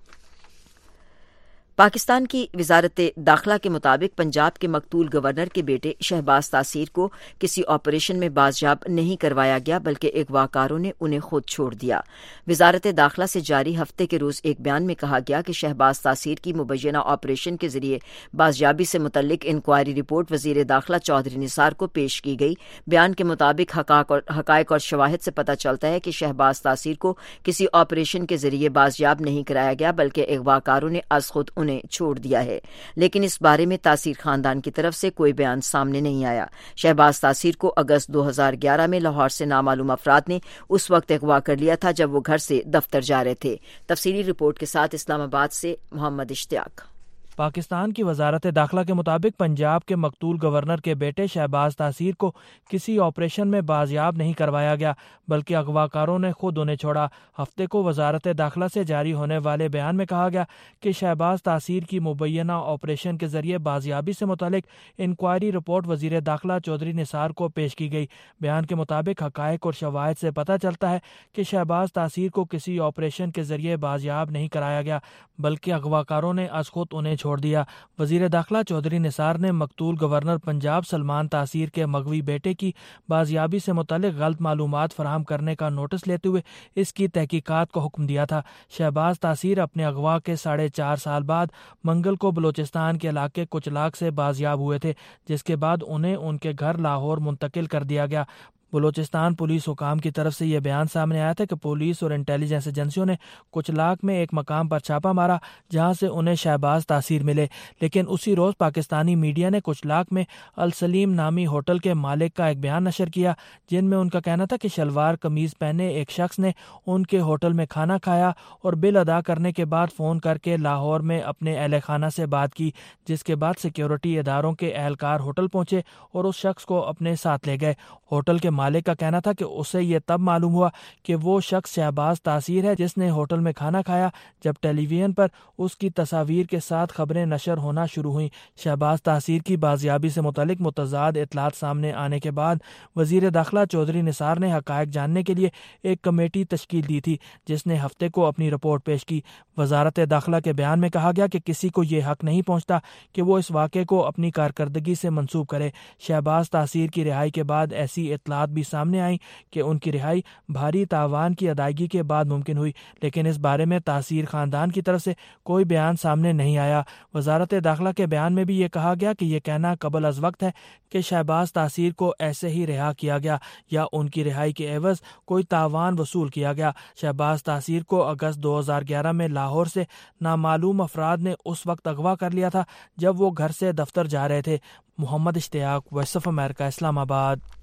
پاکستان کی وزارت داخلہ کے مطابق پنجاب کے مقتول گورنر کے بیٹے شہباز تاثیر کو کسی آپریشن میں بازیاب نہیں کروایا گیا، بلکہ اغوا کاروں نے انہیں خود چھوڑ دیا۔ وزارت داخلہ سے جاری ہفتے کے روز ایک بیان میں کہا گیا کہ شہباز تاثیر کی مبینہ آپریشن کے ذریعے بازیابی سے متعلق انکوائری رپورٹ وزیر داخلہ چودھری نثار کو پیش کی گئی۔ بیان کے مطابق حقائق اور شواہد سے پتہ چلتا ہے کہ شہباز تاثیر کو کسی آپریشن کے ذریعے بازیاب نہیں کرایا گیا، بلکہ اغوا کاروں نے از خود انہیں چھوڑ دیا ہے، لیکن اس بارے میں تاثیر خاندان کی طرف سے کوئی بیان سامنے نہیں آیا۔ شہباز تاثیر کو اگست 2011 میں لاہور سے نامعلوم افراد نے اس وقت اغوا کر لیا تھا جب وہ گھر سے دفتر جا رہے تھے۔ تفصیلی رپورٹ کے ساتھ اسلام آباد سے محمد اشتیاق۔ پاکستان کی وزارت داخلہ کے مطابق پنجاب کے مقتول گورنر کے بیٹے شہباز تاثیر کو کسی آپریشن میں بازیاب نہیں کروایا گیا، بلکہ اغوا کاروں نے خود انہیں چھوڑا۔ ہفتے کو وزارت داخلہ سے جاری ہونے والے بیان میں کہا گیا کہ شہباز تاثیر کی مبینہ آپریشن کے ذریعے بازیابی سے متعلق انکوائری رپورٹ وزیر داخلہ چودھری نثار کو پیش کی گئی۔ بیان کے مطابق حقائق اور شواہد سے پتہ چلتا ہے کہ شہباز تاثیر کو کسی آپریشن کے ذریعے بازیاب نہیں کرایا گیا، بلکہ اغوا کاروں نے از خود انہیں چھوڑ دیا۔ وزیر داخلہ چودھری نثار نے مقتول گورنر پنجاب سلمان تاثیر کے مغوی بیٹے کی بازیابی سے متعلق غلط معلومات فراہم کرنے کا نوٹس لیتے ہوئے اس کی تحقیقات کو حکم دیا تھا۔ شہباز تاثیر اپنے اغوا کے 4.5 سال بعد منگل کو بلوچستان کے علاقے کچلاک سے بازیاب ہوئے تھے، جس کے بعد انہیں ان کے گھر لاہور منتقل کر دیا گیا۔ بلوچستان پولیس حکام کی طرف سے یہ بیان سامنے آیا تھا کہ پولیس اور انٹیلیجنس ایجنسیوں نے کچلاک میں ایک مقام پر چھاپہ مارا جہاں سے انہیں شہباز تاثیر ملے، لیکن اسی روز پاکستانی میڈیا نے کچلاک میں السلیم نامی ہوٹل کے مالک کا ایک بیان نشر کیا، جن میں ان کا کہنا تھا کہ شلوار قمیض پہنے ایک شخص نے ان کے ہوٹل میں کھانا کھایا اور بل ادا کرنے کے بعد فون کر کے لاہور میں اپنے اہل خانہ سے بات کی، جس کے بعد سیکیورٹی اداروں کے اہلکار ہوٹل پہنچے اور اس شخص کو اپنے ساتھ لے گئے۔ ہوٹل کے مالک کا کہنا تھا کہ اسے یہ تب معلوم ہوا کہ وہ شخص شہباز تاثیر ہے جس نے ہوٹل میں کھانا کھایا، جب ٹیلی ویژن پر اس کی تصاویر کے ساتھ خبریں نشر ہونا شروع ہوئیں۔ شہباز تاثیر کی بازیابی سے متعلق متضاد اطلاعات سامنے آنے کے بعد وزیر داخلہ چودھری نثار نے حقائق جاننے کے لیے ایک کمیٹی تشکیل دی تھی، جس نے ہفتے کو اپنی رپورٹ پیش کی۔ وزارت داخلہ کے بیان میں کہا گیا کہ کسی کو یہ حق نہیں پہنچتا کہ وہ اس واقعے کو اپنی کارکردگی سے منسوب کرے۔ شہباز تاثیر کی رہائی کے بعد ایسی اطلاعات بھی سامنے آئیں کہ ان کی رہائی بھاری تاوان کی ادائیگی کے بعد ممکن ہوئی، لیکن اس بارے میں تاثیر خاندان کی طرف سے کوئی بیان سامنے نہیں آیا۔ وزارت داخلہ کے بیان میں بھی یہ کہا گیا کہ یہ کہنا قبل از وقت ہے کہ شہباز تاثیر کو ایسے ہی رہا کیا گیا یا ان کی رہائی کے عوض کوئی تاوان وصول کیا گیا۔ شہباز تاثیر کو اگست 2011 میں لاہور سے نامعلوم افراد نے اس وقت اغوا کر لیا تھا جب وہ گھر سے دفتر جا رہے تھے۔ محمد اشتیاق، وائس آف امریکہ، اسلام آباد۔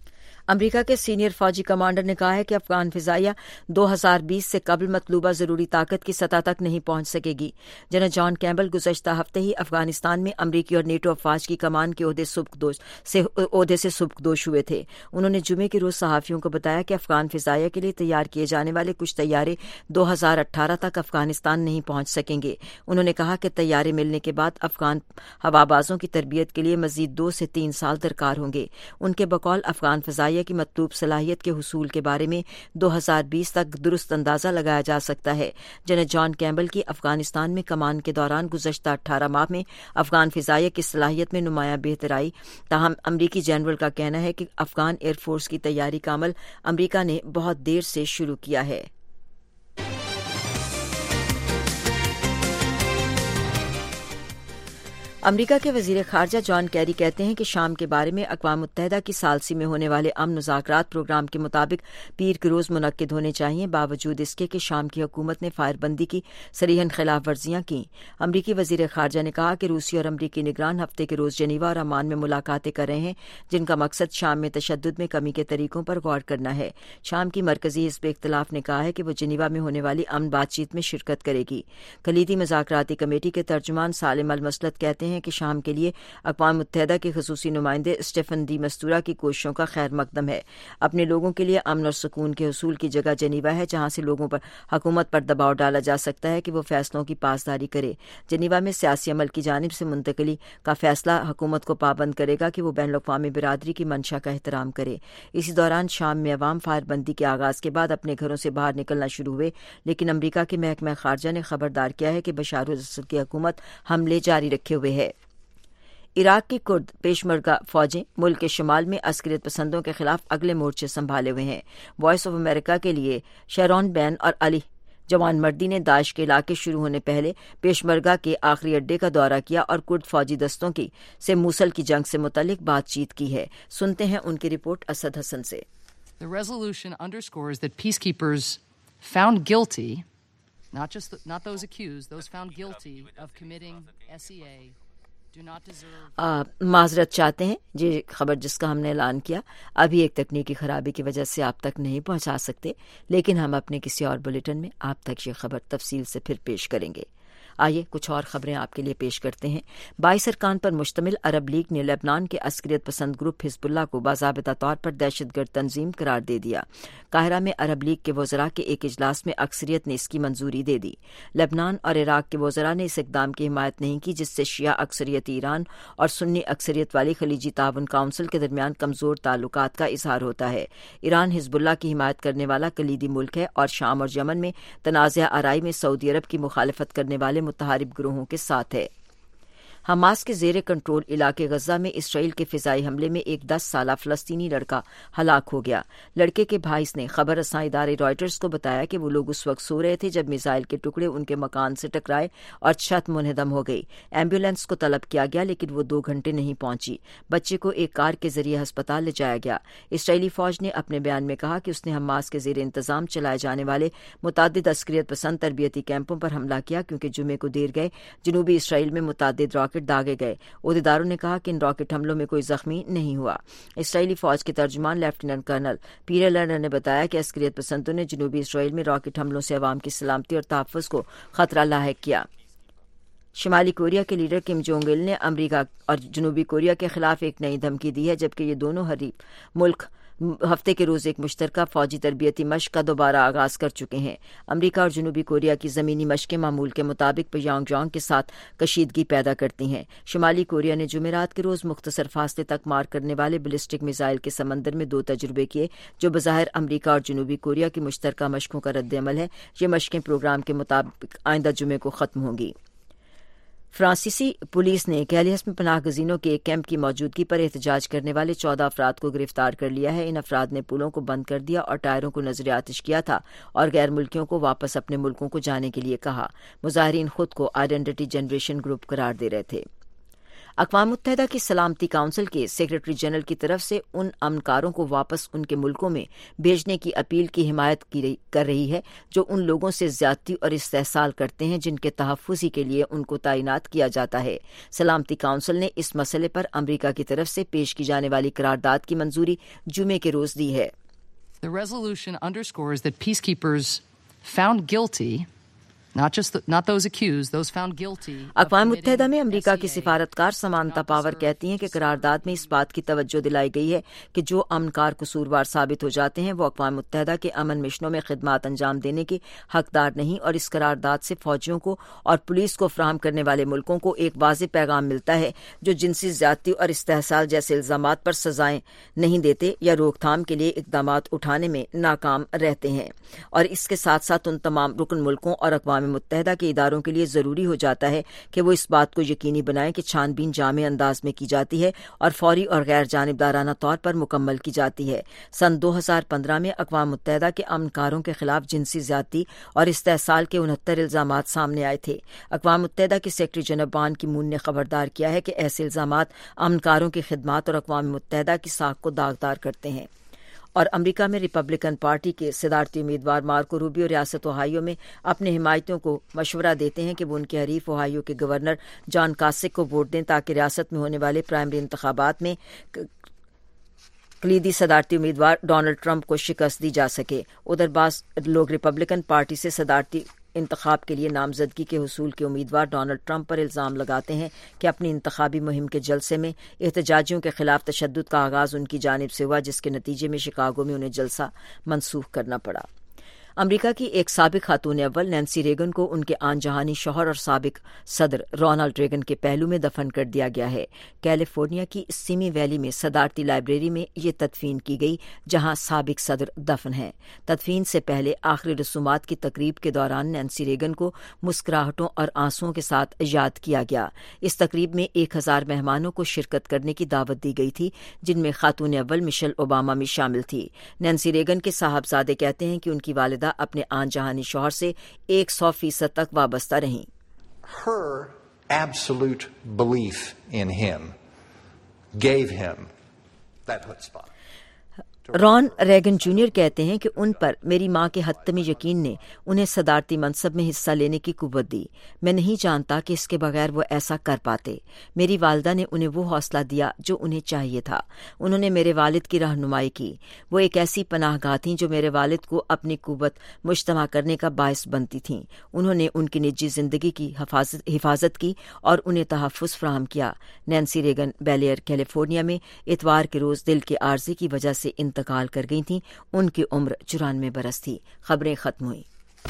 امریکہ کے سینئر فوجی کمانڈر نے کہا ہے کہ افغان فضائیہ 2020 سے قبل مطلوبہ ضروری طاقت کی سطح تک نہیں پہنچ سکے گی۔ جنرل جان کیمبل گزشتہ ہفتے ہی افغانستان میں امریکی اور نیٹو افواج کی کمان کے عہدے سے سبکدوش ہوئے تھے۔ انہوں نے جمعے کے روز صحافیوں کو بتایا کہ افغان فضائیہ کے لیے تیار کیے جانے والے کچھ طیارے 2018 تک افغانستان نہیں پہنچ سکیں گے۔ انہوں نے کہا کہ طیارے ملنے کے بعد افغان ہوابازوں کی تربیت کے لیے مزید 2 سے 3 سال درکار ہوں گے۔ ان کے بقول افغان فضائیہ کی مطلوب صلاحیت کے حصول کے بارے میں 2020 تک درست اندازہ لگایا جا سکتا ہے۔ جنرل جان کیمبل کی افغانستان میں کمان کے دوران گزشتہ 18 ماہ میں افغان فضائیہ کی صلاحیت میں نمایاں بہتر آئی، تاہم امریکی جنرل کا کہنا ہے کہ افغان ایئر فورس کی تیاری کا عمل امریکہ نے بہت دیر سے شروع کیا ہے۔ امریکہ کے وزیر خارجہ جان کیری کہتے ہیں کہ شام کے بارے میں اقوام متحدہ کی ثالثی میں ہونے والے امن مذاکرات پروگرام کے مطابق پیر کے روز منعقد ہونے چاہیے، باوجود اس کے کہ شام کی حکومت نے فائر بندی کی صریحاً خلاف ورزیاں کیں۔ امریکی وزیر خارجہ نے کہا کہ روسی اور امریکی نگران ہفتے کے روز جنیوا اور عمان میں ملاقاتیں کر رہے ہیں، جن کا مقصد شام میں تشدد میں کمی کے طریقوں پر غور کرنا ہے۔ شام کی مرکزی حزب اختلاف نے کہا ہے کہ وہ جنیوا میں ہونے والی امن بات چیت میں شرکت کرے گی۔ کلیدی مذاکراتی کمیٹی کے ترجمان سالم المسلط کہتے ہیں کہ شام کے لیے اقوام متحدہ کے خصوصی نمائندے اسٹیفن دی مستورا کی کوششوں کا خیر مقدم ہے۔ اپنے لوگوں کے لیے امن اور سکون کے حصول کی جگہ جنیوا ہے، جہاں سے لوگوں پر حکومت پر دباؤ ڈالا جا سکتا ہے کہ وہ فیصلوں کی پاسداری کرے۔ جنیوا میں سیاسی عمل کی جانب سے منتقلی کا فیصلہ حکومت کو پابند کرے گا کہ وہ بین الاقوامی برادری کی منشا کا احترام کرے۔ اسی دوران شام میں عوام فائر بندی کے آغاز کے بعد اپنے گھروں سے باہر نکلنا شروع ہوئے، لیکن امریکہ کے محکمہ خارجہ نے خبردار کیا ہے کہ بشار الاسد کی حکومت حملے جاری رکھے ہوئے ہے۔ عراق کی کرد پیشمرگہ فوجیں ملک کے شمال میں عسکریت پسندوں کے خلاف اگلے مورچے سنبھالے ہوئے ہیں۔ وائس آف امریکہ کے لیے شیرون بین اور علی جوان مردی نے داعش کے علاقے شروع ہونے پہلے پیشمرگہ کے آخری اڈے کا دورہ کیا اور کرد فوجی دستوں سے موصل کی جنگ سے متعلق بات چیت کی ہے۔ سنتے ہیں ان کی رپورٹ اسد حسن سے۔ The resolution underscores that peacekeepers found guilty, not those accused, those found guilty of committing SEA. معذرت چاہتے ہیں، یہ خبر جس کا ہم نے اعلان کیا ابھی ایک تکنیکی خرابی کی وجہ سے آپ تک نہیں پہنچا سکتے، لیکن ہم اپنے کسی اور بلیٹن میں آپ تک یہ خبر تفصیل سے پھر پیش کریں گے۔ آئیے کچھ اور خبریں آپ کے لیے پیش کرتے ہیں۔ 22 ارکان پر مشتمل عرب لیگ نے لبنان کے عسکریت پسند گروپ حزب اللہ کو باضابطہ طور پر دہشت گرد تنظیم قرار دے دیا۔ قاہرہ میں عرب لیگ کے وزراء کے ایک اجلاس میں اکثریت نے اس کی منظوری دے دی۔ لبنان اور عراق کے وزراء نے اس اقدام کی حمایت نہیں کی، جس سے شیعہ اکثریت ایران اور سنی اکثریت والی خلیجی تعاون کونسل کے درمیان کمزور تعلقات کا اظہار ہوتا ہے۔ ایران حزب اللہ کی حمایت کرنے والا کلیدی ملک ہے اور شام اور یمن میں تنازع آرائی میں سعودی عرب کی مخالفت کرنے والے متحارب گروہوں کے ساتھ ہے۔ حماس کے زیر کنٹرول علاقے غزہ میں اسرائیل کے فضائی حملے میں ایک 10 سالہ فلسطینی لڑکا ہلاک ہو گیا۔ لڑکے کے بھائی نے خبر رساں ادارے رائٹرز کو بتایا کہ وہ لوگ اس وقت سو رہے تھے جب میزائل کے ٹکڑے ان کے مکان سے ٹکرائے اور چھت منہدم ہو گئی۔ ایمبولینس کو طلب کیا گیا لیکن وہ 2 گھنٹے نہیں پہنچی۔ بچے کو ایک کار کے ذریعے ہسپتال لے جایا گیا۔ اسرائیلی فوج نے اپنے بیان میں کہا کہ اس نے حماس کے زیر انتظام چلائے جانے والے متعدد عسکریت پسند تربیتی کیمپوں پر حملہ کیا، کیونکہ جمعے کو دیر گئے جنوبی اسرائیل میں متعدد راکٹ داغے گئے۔ عہدیداروں نے کہا کہ ان راکٹ حملوں میں کوئی زخمی نہیں ہوا۔ اسرائیلی فوج کے ترجمان لیفٹیننٹ کرنل پیٹر لرنر نے بتایا کہ عسکریت پسندوں نے جنوبی اسرائیل میں راکٹ حملوں سے عوام کی سلامتی اور تحفظ کو خطرہ لاحق کیا۔ شمالی کوریا کے لیڈر کم جونگ il نے امریکہ اور جنوبی کوریا کے خلاف ایک نئی دھمکی دی ہے، جبکہ یہ دونوں حریف ملک ہفتے کے روز ایک مشترکہ فوجی تربیتی مشق کا دوبارہ آغاز کر چکے ہیں۔ امریکہ اور جنوبی کوریا کی زمینی مشقیں معمول کے مطابق پیانگ جانگ کے ساتھ کشیدگی پیدا کرتی ہیں۔ شمالی کوریا نے جمعرات کے روز مختصر فاصلے تک مار کرنے والے بیلسٹک میزائل کے سمندر میں 2 تجربے کیے، جو بظاہر امریکہ اور جنوبی کوریا کی مشترکہ مشقوں کا رد عمل ہے۔ یہ مشقیں پروگرام کے مطابق آئندہ جمعے کو ختم ہوں گی۔ فرانسیسی پولیس نے کیلیس میں پناہ گزینوں کے ایک کیمپ کی موجودگی پر احتجاج کرنے والے 14 افراد کو گرفتار کر لیا ہے۔ ان افراد نے پلوں کو بند کر دیا اور ٹائروں کو نظر آتش کیا تھا اور غیر ملکیوں کو واپس اپنے ملکوں کو جانے کے لیے کہا۔ مظاہرین خود کو آئیڈینٹی جنریشن گروپ قرار دے رہے تھے۔ اقوام متحدہ کی سلامتی کونسل کے سیکرٹری جنرل کی طرف سے ان امنکاروں کو واپس ان کے ملکوں میں بھیجنے کی اپیل کی حمایت کر رہی ہے جو ان لوگوں سے زیادتی اور استحصال کرتے ہیں جن کے تحفظ کے لیے ان کو تعینات کیا جاتا ہے۔ سلامتی کونسل نے اس مسئلے پر امریکہ کی طرف سے پیش کی جانے والی قرارداد کی منظوری جمعے کے روز دی ہے۔ The resolution underscores that peacekeepers found guilty not those accused, those found guilty. اقوام متحدہ میں امریکہ کی سفارتکار سمانتا پاور کہتی ہیں کہ قرارداد میں اس بات کی توجہ دلائی گئی ہے کہ جو امنکار قصوروار ثابت ہو جاتے ہیں وہ اقوام متحدہ کے امن مشنوں میں خدمات انجام دینے کے حقدار نہیں، اور اس قرارداد سے فوجیوں کو اور پولیس کو فراہم کرنے والے ملکوں کو ایک واضح پیغام ملتا ہے جو جنسی زیادتی اور استحصال جیسے الزامات پر سزائیں نہیں دیتے یا روک تھام کے لیے اقدامات اٹھانے میں ناکام رہتے ہیں، اور اس کے ساتھ ساتھ ان تمام رکن ملکوں اور اقوام متحدہ کے اداروں کے لیے ضروری ہو جاتا ہے کہ وہ اس بات کو یقینی بنائیں کہ چھان بین جامع انداز میں کی جاتی ہے اور فوری اور غیر جانبدارانہ طور پر مکمل کی جاتی ہے۔ سن 2015 میں اقوام متحدہ کے امنکاروں کے خلاف جنسی زیادتی اور استحصال کے 69 الزامات سامنے آئے تھے۔ اقوام متحدہ کے سیکرٹری جنرل بان کی مون نے خبردار کیا ہے کہ ایسے الزامات امنکاروں کی خدمات اور اقوام متحدہ کی ساکھ کو داغدار کرتے ہیں۔ اور امریکہ میں ریپبلکن پارٹی کے صدارتی امیدوار مارکو روبیو ریاست اوہایو میں اپنے حمایتیوں کو مشورہ دیتے ہیں کہ وہ ان کے حریف اوہایو کے گورنر جان کاسک کو ووٹ دیں تاکہ ریاست میں ہونے والے پرائمری انتخابات میں کلیدی صدارتی امیدوار ڈونلڈ ٹرمپ کو شکست دی جا سکے۔ ادھر بعض لوگ ریپبلکن پارٹی سے صدارتی انتخاب کے لیے نامزدگی کے حصول کے امیدوار ڈونلڈ ٹرمپ پر الزام لگاتے ہیں کہ اپنی انتخابی مہم کے جلسے میں احتجاجیوں کے خلاف تشدد کا آغاز ان کی جانب سے ہوا، جس کے نتیجے میں شکاگو میں انہیں جلسہ منسوخ کرنا پڑا۔ امریکہ کی ایک سابق خاتون اول نینسی ریگن کو ان کے آن جہانی شوہر اور سابق صدر رونالڈ ریگن کے پہلو میں دفن کر دیا گیا ہے۔ کیلیفورنیا کی سیمی ویلی میں صدارتی لائبریری میں یہ تدفین کی گئی جہاں سابق صدر دفن ہیں۔ تدفین سے پہلے آخری رسومات کی تقریب کے دوران نینسی ریگن کو مسکراہٹوں اور آنسوؤں کے ساتھ یاد کیا گیا۔ اس تقریب میں 1000 مہمانوں کو شرکت کرنے کی دعوت دی گئی تھی جن میں خاتون اول مشیل اوباما بھی شامل تھی۔ نینسی ریگن کے صاحبزادے کہتے ہیں کہ ان کی والدہ اپنے آن جہانی شوہر سے 100% تک وابستہ رہیں۔ Her absolute belief in him gave him that chutzpah. Ron Reagan junior کہتے ہیں کہ ان پر میری ماں کے حتمی یقین نے انہیں صدارتی منصب میں حصہ لینے کی قوت دی۔ میں نہیں جانتا کہ اس کے بغیر وہ ایسا کر پاتے۔ میری والدہ نے انہیں وہ حوصلہ دیا جو انہیں چاہیے تھا۔ انہوں نے میرے والد کی رہنمائی کی۔ وہ ایک ایسی پناہ گاہ تھیں جو میرے والد کو اپنی قوت مجتمع کرنے کا باعث بنتی تھیں۔ انہوں نے ان کی نجی زندگی کی حفاظت کی اور انہیں تحفظ فراہم کیا۔ Nancy Reagan Bel Air California میں اتوار کے روز دل کے عارضے کی وجہ سے انتقال کر گئی تھیں۔ ان کی عمر 94 برس تھی۔ خبریں ختم ہوئیں۔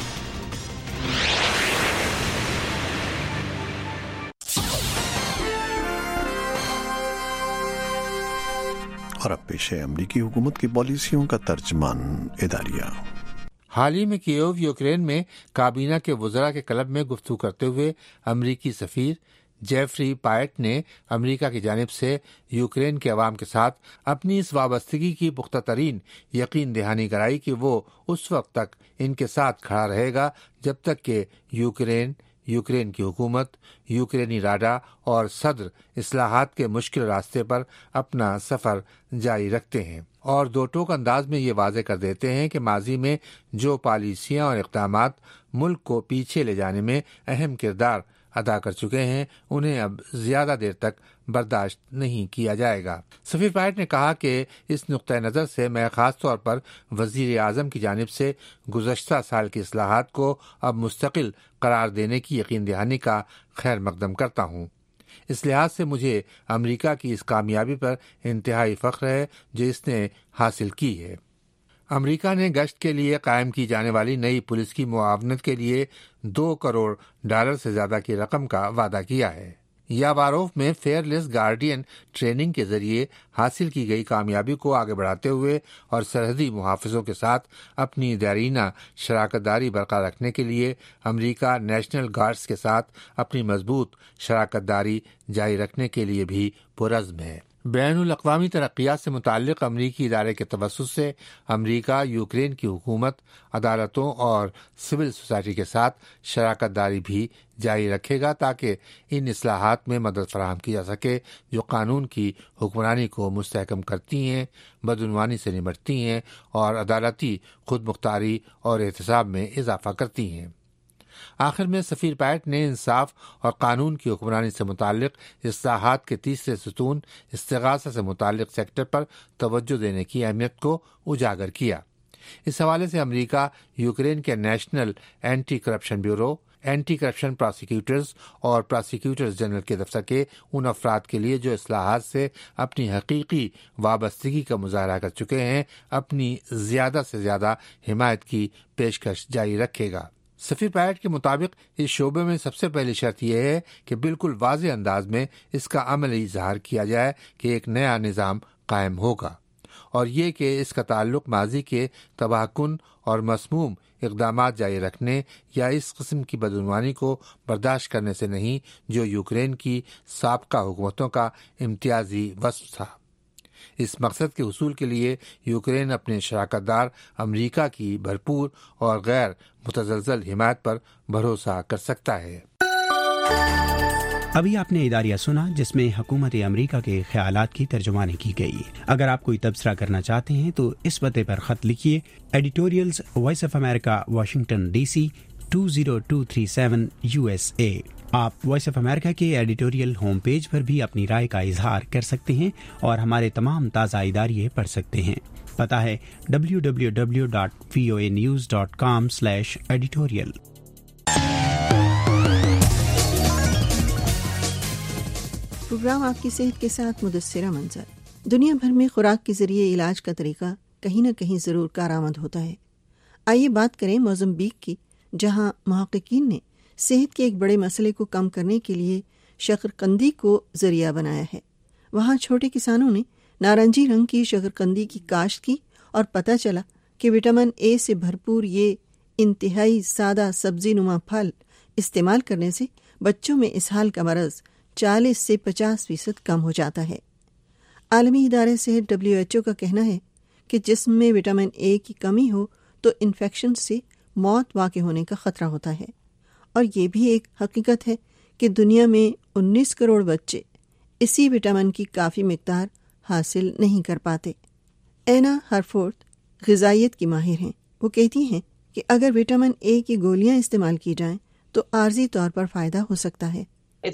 اور اب پیش ہے امریکی حکومت کی پالیسیوں کا ترجمان اداریہ۔ حال ہی میں کیوو یوکرین میں کابینہ کے وزراء کے کلب میں گفتگو کرتے ہوئے امریکی سفیر جیفری پائٹ نے امریکہ کی جانب سے یوکرین کے عوام کے ساتھ اپنی اس وابستگی کی پختہ ترین یقین دہانی کرائی کہ وہ اس وقت تک ان کے ساتھ کھڑا رہے گا جب تک کہ یوکرین کی حکومت، یوکرینی راڈا اور صدر اصلاحات کے مشکل راستے پر اپنا سفر جاری رکھتے ہیں، اور دو ٹوک انداز میں یہ واضح کر دیتے ہیں کہ ماضی میں جو پالیسیاں اور اقدامات ملک کو پیچھے لے جانے میں اہم کردار ادا کر چکے ہیں انہیں اب زیادہ دیر تک برداشت نہیں کیا جائے گا۔ سفیر پائٹ نے کہا کہ اس نقطۂ نظر سے میں خاص طور پر وزیر اعظم کی جانب سے گزشتہ سال کی اصلاحات کو اب مستقل قرار دینے کی یقین دہانی کا خیر مقدم کرتا ہوں۔ اس لحاظ سے مجھے امریکہ کی اس کامیابی پر انتہائی فخر ہے جو اس نے حاصل کی ہے۔ امریکہ نے گشت کے لیے قائم کی جانے والی نئی پولیس کی معاونت کے لیے $2 کروڑ سے زیادہ کی رقم کا وعدہ کیا ہے۔ یاواروف میں فیئر لیس گارڈین ٹریننگ کے ذریعے حاصل کی گئی کامیابی کو آگے بڑھاتے ہوئے اور سرحدی محافظوں کے ساتھ اپنی دیرینہ شراکت داری برقرار رکھنے کے لیے امریکہ نیشنل گارڈز کے ساتھ اپنی مضبوط شراکت داری جاری رکھنے کے لیے بھی پرعزم ہے۔ بین الاقوامی ترقیات سے متعلق امریکی ادارے کے توسط سے امریکہ یوکرین کی حکومت، عدالتوں اور سول سوسائٹی کے ساتھ شراکت داری بھی جاری رکھے گا تاکہ ان اصلاحات میں مدد فراہم کی جا سکے جو قانون کی حکمرانی کو مستحکم کرتی ہیں، بدعنوانی سے نمٹتی ہیں اور عدالتی خود مختاری اور احتساب میں اضافہ کرتی ہیں۔ آخر میں سفیر پائٹ نے انصاف اور قانون کی حکمرانی سے متعلق اصلاحات کے تیسرے ستون استغاثہ سے متعلق سیکٹر پر توجہ دینے کی اہمیت کو اجاگر کیا۔ اس حوالے سے امریکہ یوکرین کے national anti corruption bureau, anti corruption prosecutors اور پراسیکیوٹرز جنرل کے دفتر کے ان افراد کے لیے جو اصلاحات سے اپنی حقیقی وابستگی کا مظاہرہ کر چکے ہیں، اپنی زیادہ سے زیادہ حمایت کی پیشکش جاری رکھے گا۔ سفیر پائٹ کے مطابق اس شعبے میں سب سے پہلی شرط یہ ہے کہ بالکل واضح انداز میں اس کا عملی اظہار کیا جائے کہ ایک نیا نظام قائم ہوگا، اور یہ کہ اس کا تعلق ماضی کے تباہ کن اور مسموم اقدامات جاری رکھنے یا اس قسم کی بدعنوانی کو برداشت کرنے سے نہیں جو یوکرین کی سابقہ حکومتوں کا امتیازی وصف تھا۔ اس مقصد کے حصول کے لیے یوکرین اپنے شراکت دار امریکہ کی بھرپور اور غیر متزلزل حمایت پر بھروسہ کر سکتا ہے۔ ابھی آپ نے اداریہ سنا جس میں حکومت امریکہ کے خیالات کی ترجمانی کی گئی۔ اگر آپ کوئی تبصرہ کرنا چاہتے ہیں تو اس پتے پر خط لکھیے، editorials voice of America, Washington D C 20237 USA۔ آپ وائس آف امریکہ کے ایڈیٹوریل ہوم پیج پر بھی اپنی رائے کا اظہار کر سکتے ہیں اور ہمارے تمام تازہ اداریے پڑھ سکتے ہیں۔ پتہ ہے www.voanews.com/editorial۔ پروگرام آپ کی صحت کے ساتھ مدثرہ منظر۔ دنیا بھر میں خوراک کے ذریعے علاج کا طریقہ کہیں نہ کہیں ضرور کارآمد ہوتا ہے۔ آئیے بات کریں موزمبیق کی، جہاں محققین نے صحت کے ایک بڑے مسئلے کو کم کرنے کے لیے شکرقندی کو ذریعہ بنایا ہے۔ وہاں چھوٹے کسانوں نے نارنجی رنگ کی شکرقندی کی کاشت کی اور پتہ چلا کہ وٹامن اے سے بھرپور یہ انتہائی سادہ سبزی نما پھل استعمال کرنے سے بچوں میں اسہال کا مرض 40 سے 50% کم ہو جاتا ہے۔ عالمی ادارہ صحت WHO کا کہنا ہے کہ جسم میں وٹامن اے کی کمی ہو تو انفیکشن سے موت واقع ہونے کا خطرہ ہوتا ہے، اور یہ بھی ایک حقیقت ہے کہ دنیا میں 19 کروڑ بچے اسی وٹامن کی کافی مقدار حاصل نہیں کر پاتے۔ اینا ہرفورتھ غذائیت کی ماہر ہیں۔ وہ کہتی ہیں کہ اگر وٹامن اے کی گولیاں استعمال کی جائیں تو عارضی طور پر فائدہ ہو سکتا ہے۔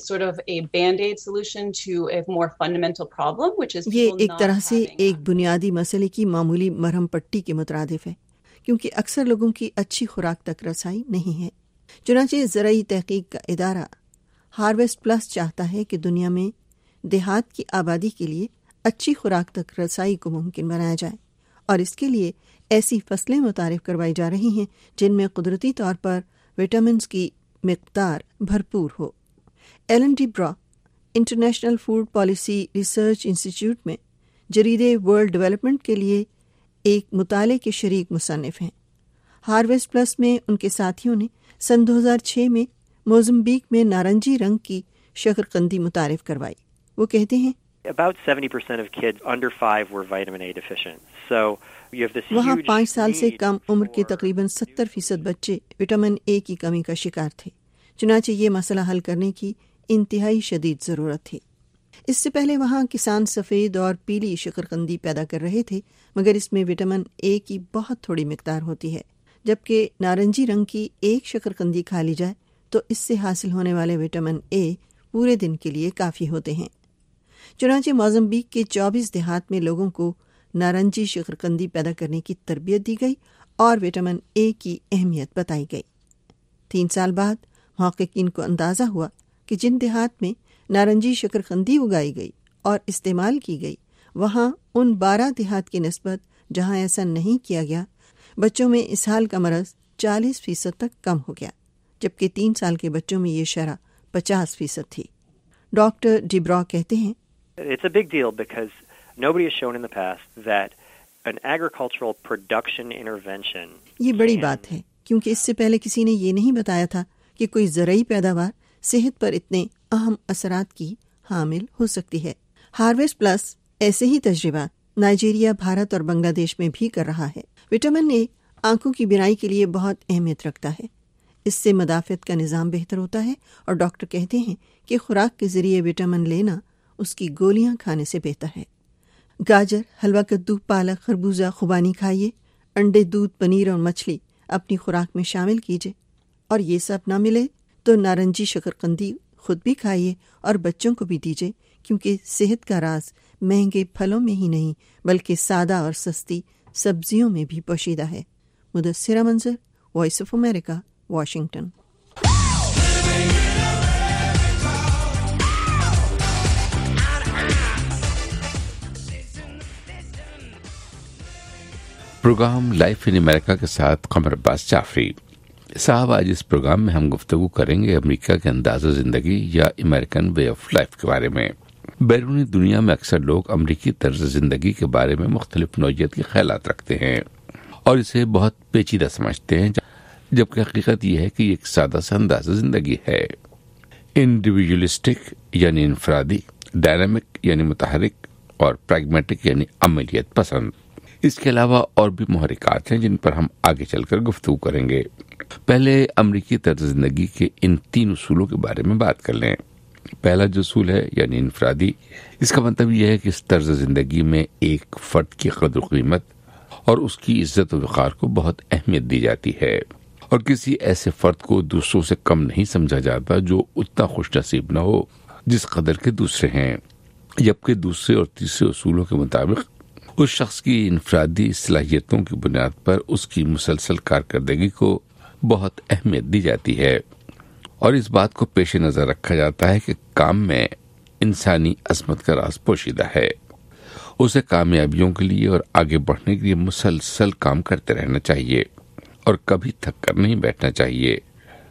یہ ایک طرح سے ایک بنیادی مسئلے کی معمولی مرہم پٹی کے مترادف ہے، کیونکہ اکثر لوگوں کی اچھی خوراک تک رسائی نہیں ہے۔ چنانچہ زرعی تحقیق کا ادارہ ہارویسٹ پلس چاہتا ہے کہ دنیا میں دیہات کی آبادی کے لیے اچھی خوراک تک رسائی کو ممکن بنایا جائے، اور اس کے لیے ایسی فصلیں متعارف کروائی جا رہی ہیں جن میں قدرتی طور پر وٹامنز کی مقدار بھرپور ہو۔ Alan de Brauw international food policy research institute میں جریدے ورلڈ ڈیولپمنٹ کے لیے ایک مطالعے کے شریک مصنف ہیں۔ ہارویسٹ پلس میں ان کے ساتھیوں نے سن 2006 میں موزمبیق میں نارنجی رنگ کی شکرقندی متعارف کروائی۔ وہ کہتے ہیں About 70% of kids under 5 were vitamin A deficient. So you have this وہاں huge 5 سال سے need کم عمر کے تقریباً 70% بچے وٹامن اے کی کمی کا شکار تھے۔ چنانچہ یہ مسئلہ حل کرنے کی انتہائی شدید ضرورت تھی۔ اس سے پہلے وہاں کسان سفید اور پیلی شکرقندی پیدا کر رہے تھے، مگر اس میں وٹامن اے کی بہت تھوڑی مقدار ہوتی ہے، جبکہ نارنجی رنگ کی ایک شکرقندی کھا لی جائے تو اس سے حاصل ہونے والے وٹامن اے پورے دن کے لیے کافی ہوتے ہیں۔ چنانچہ موزمبیق کے 24 دیہات میں لوگوں کو نارنجی شکرقندی پیدا کرنے کی تربیت دی گئی اور وٹامن اے کی اہمیت بتائی گئی۔ 3 سال بعد محققین کو اندازہ ہوا کہ جن دیہات میں نارنجی شکرقندی اگائی گئی اور استعمال کی گئی، وہاں ان 12 دیہات کی نسبت جہاں ایسا نہیں کیا گیا، بچوں میں اسہال کا مرض 40% تک کم ہو گیا، جبکہ 3 سال کے بچوں میں یہ شرح 50% تھی۔ ڈاکٹر ڈیبرا کہتے ہیں It's a big deal because nobody has shown in the past that an agricultural production intervention یہ بڑی بات ہے، کیونکہ اس سے پہلے کسی نے یہ نہیں بتایا تھا کہ کوئی زرعی پیداوار صحت پر اتنے اہم اثرات کی حامل ہو سکتی ہے۔ ہارویسٹ پلس ऐसे ही तजर्बात नाइजीरिया, भारत और बांग्लादेश में भी कर रहा है। विटामिन ए आंखों की बीनाई के लिए बहुत अहमियत रखता है। इससे मदाफियत का निज़ाम बेहतर होता है और डॉक्टर कहते हैं कि खुराक के ज़रिए विटामिन लेना उसकी गोलियां खाने से बेहतर है। गाजर, हलवा कद्दू, पालक, खरबूजा, खुबानी खाइए। अंडे, दूध, पनीर और मछली अपनी खुराक में शामिल कीजिए। और ये सब ना मिले तो नारंगी शकरकंदी खुद भी खाइए और बच्चों को भी दीजिए, क्योंकि सेहत का राज महंगे फलों में ही नहीं बल्कि सादा और सस्ती सब्जियों में भी पोशीदा है। Mudassira Manzar, voice of America, Washington. Programme life in America के साथ कमर अब्बास जाफरी साहब। आज इस प्रोग्राम में हम गुफ्तगू करेंगे अमेरिका के अंदाज़ ज़िंदगी या अमेरिकन वे ऑफ लाइफ के बारे में। बैरूनी दुनिया में अक्सर लोग अमेरिकी तर्ज ज़िंदगी के बारे में मुख्तलिफ नौइयत के ख्यालात रखते हैं और इसे बहुत पेचीदा समझते हैं, जबकि हकीकत यह है कि ये एक सादा सा अंदाज़ ज़िंदगी है। इंडिविजुअलिस्टिक यानी इनफरादी, डायनामिक यानी मुतहरिक और प्रैग्मेटिक यानी अमलियत पसंद। इसके अलावा और भी मुहरिकात हैं जिन पर हम आगे चलकर गुफ्तगू करेंगे। पहले अमरीकी तर्ज जिंदगी के इन 3 उसूलों के बारे में बात कर लें। पहला जो उसूल है यानी इनफरादी, इसका मतलब यह है कि इस तर्ज जिंदगी में एक फर्द की कदर कीमत और उसकी इज्जत और वक़ार को बहुत अहमियत दी जाती है और किसी ऐसे फर्द को दूसरों से कम नहीं समझा जाता जो उतना खुश नसीब न हो जिस कदर के दूसरे हैं। जबकि दूसरे और तीसरे उसूलों के मुताबिक उस शख्स की इनफरादी सलाहियतों की बुनियाद पर उसकी मुसलसल कारकर्दगी को बहुत अहमियत दी जाती है और इस बात को पेश नज़र रखा जाता है कि काम में इंसानी अजमत का राज पोशीदा है। उसे कामयाबियों के लिए और आगे बढ़ने के लिए मुसलसल काम करते रहना चाहिए और कभी थक कर नहीं बैठना चाहिए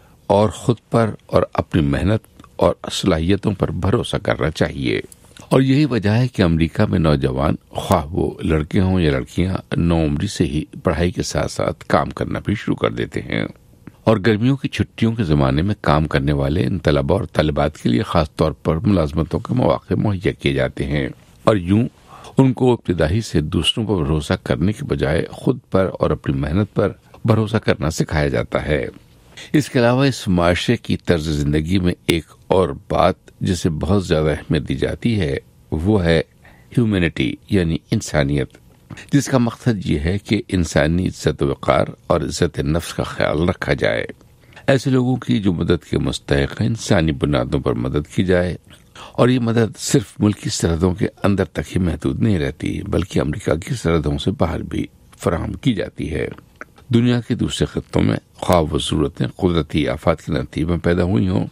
और खुद पर और अपनी मेहनत और सलाहियतों पर भरोसा करना चाहिए। और यही वजह है कि अमेरिका में नौजवान, ख्वाह वो लड़के हों या लड़कियां, नौउम्री से ही पढ़ाई के साथ साथ काम करना भी शुरू कर देते हैं और गर्मियों की छुट्टियों के ज़माने में काम करने वाले इन तलबा और तलबात के लिए खास तौर पर मुलाजमतों के मौके मुहैया किए जाते हैं और यूं उनको इब्तिदाई से दूसरों पर भरोसा करने के बजाय खुद पर और अपनी मेहनत पर भरोसा करना सिखाया जाता है। इसके अलावा इस माशरे की तर्ज जिंदगी में एक और बात जिसे बहुत ज्यादा अहमियत दी जाती है वो है ह्यूमैनिटी यानी इंसानियत, जिसका मकसद ये है कि इंसानी इज्जत वक़ार और इज्जत नफ्स का ख्याल रखा जाए। ऐसे लोगों की जो मदद के मुस्तहिक़ हैं इंसानी बुनियादों पर मदद की जाए और ये मदद सिर्फ मुल्की सरहदों के अंदर तक ही महदूद नहीं रहती बल्कि अमेरिका की सरहदों से बाहर भी फराहम की जाती है। दुनिया के दूसरे खित्तों में ख्वाह वो ज़रूरतें कुदरती आफात के नतीजे में पैदा हुई हों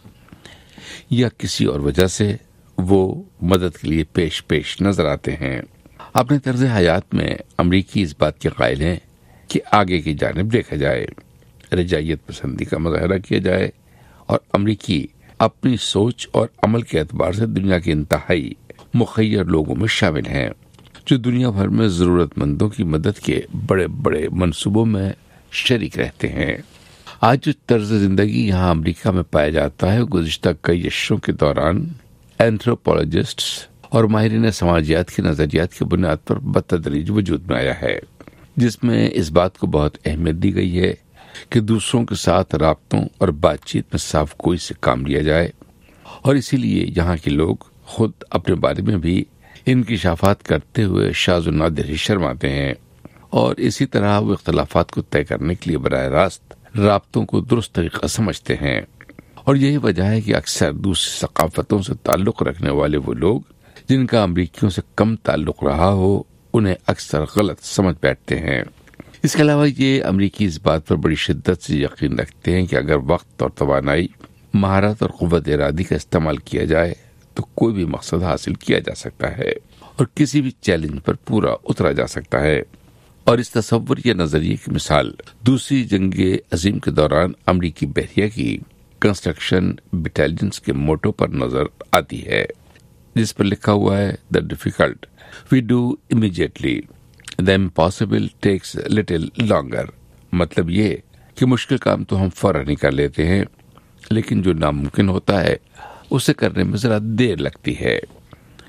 या किसी और वजह से वो मदद के लिए पेश नजर आते हैं। अपने तर्ज हयात में अमरीकी इस बात के कायल हैं कि आगे की जानिब देखा जाए, रजायत पसंदी का मुजाहरा किया जाए और अमरीकी अपनी सोच और अमल के एतबार से दुनिया के इंतहाई मुखय्यर लोगों में शामिल हैं जो दुनिया भर में ज़रूरतमंदों की मदद के बड़े बड़े मनसूबों में शरीक रहते हैं। आज जो तर्ज जिंदगी यहाँ अमेरिका में पाया जाता है गुज़िश्ता कई अशरों के दौरान एंथ्रोपोलॉजिस्ट्स और माहिरीन समाजियात के नजरियात की बुनियाद पर बतदरीज वजूद में आया है, जिसमें इस बात को बहुत अहमियत दी गई है कि दूसरों के साथ राब्तों और बातचीत में साफ गोई से काम लिया जाए और इसीलिए यहाँ के लोग खुद अपने बारे में भी इंकिशाफात करते हुए शाज़ नादिर ही शर्माते हैं और इसी तरह वो इख्तलाफात को तय करने के लिए बराह रास्त राब्तों को दुरुस्त तरीका समझते हैं। और यही वजह है कि अक्सर दूसरी सकाफतों से ताल्लुक़ रखने वाले वो लोग जिनका अमरीकियों से कम ताल्लुक़ रहा हो उन्हें अक्सर गलत समझ बैठते हैं। इसके अलावा ये अमरीकी इस बात पर बड़ी शिद्दत से यकीन रखते हैं कि अगर वक्त और तवानाई, महारत और क़ुव्वत इरादी का इस्तेमाल किया जाए तो कोई भी मकसद हासिल किया जा सकता है और किसी भी चैलेंज पर पूरा उतरा जा सकता है। और इस तसव्वुर या नजरिए की मिसाल दूसरी जंगे अजीम के दौरान अमरीकी बहरिया की कंस्ट्रक्शन बटालियंस के मोटो पर नजर आती है, जिस पर लिखा हुआ है the difficult we do immediately, the impossible takes little longer. मतलब ये कि मुश्किल काम तो हम फौरन ही कर लेते हैं लेकिन जो नामुमकिन होता है उसे करने में जरा देर लगती है।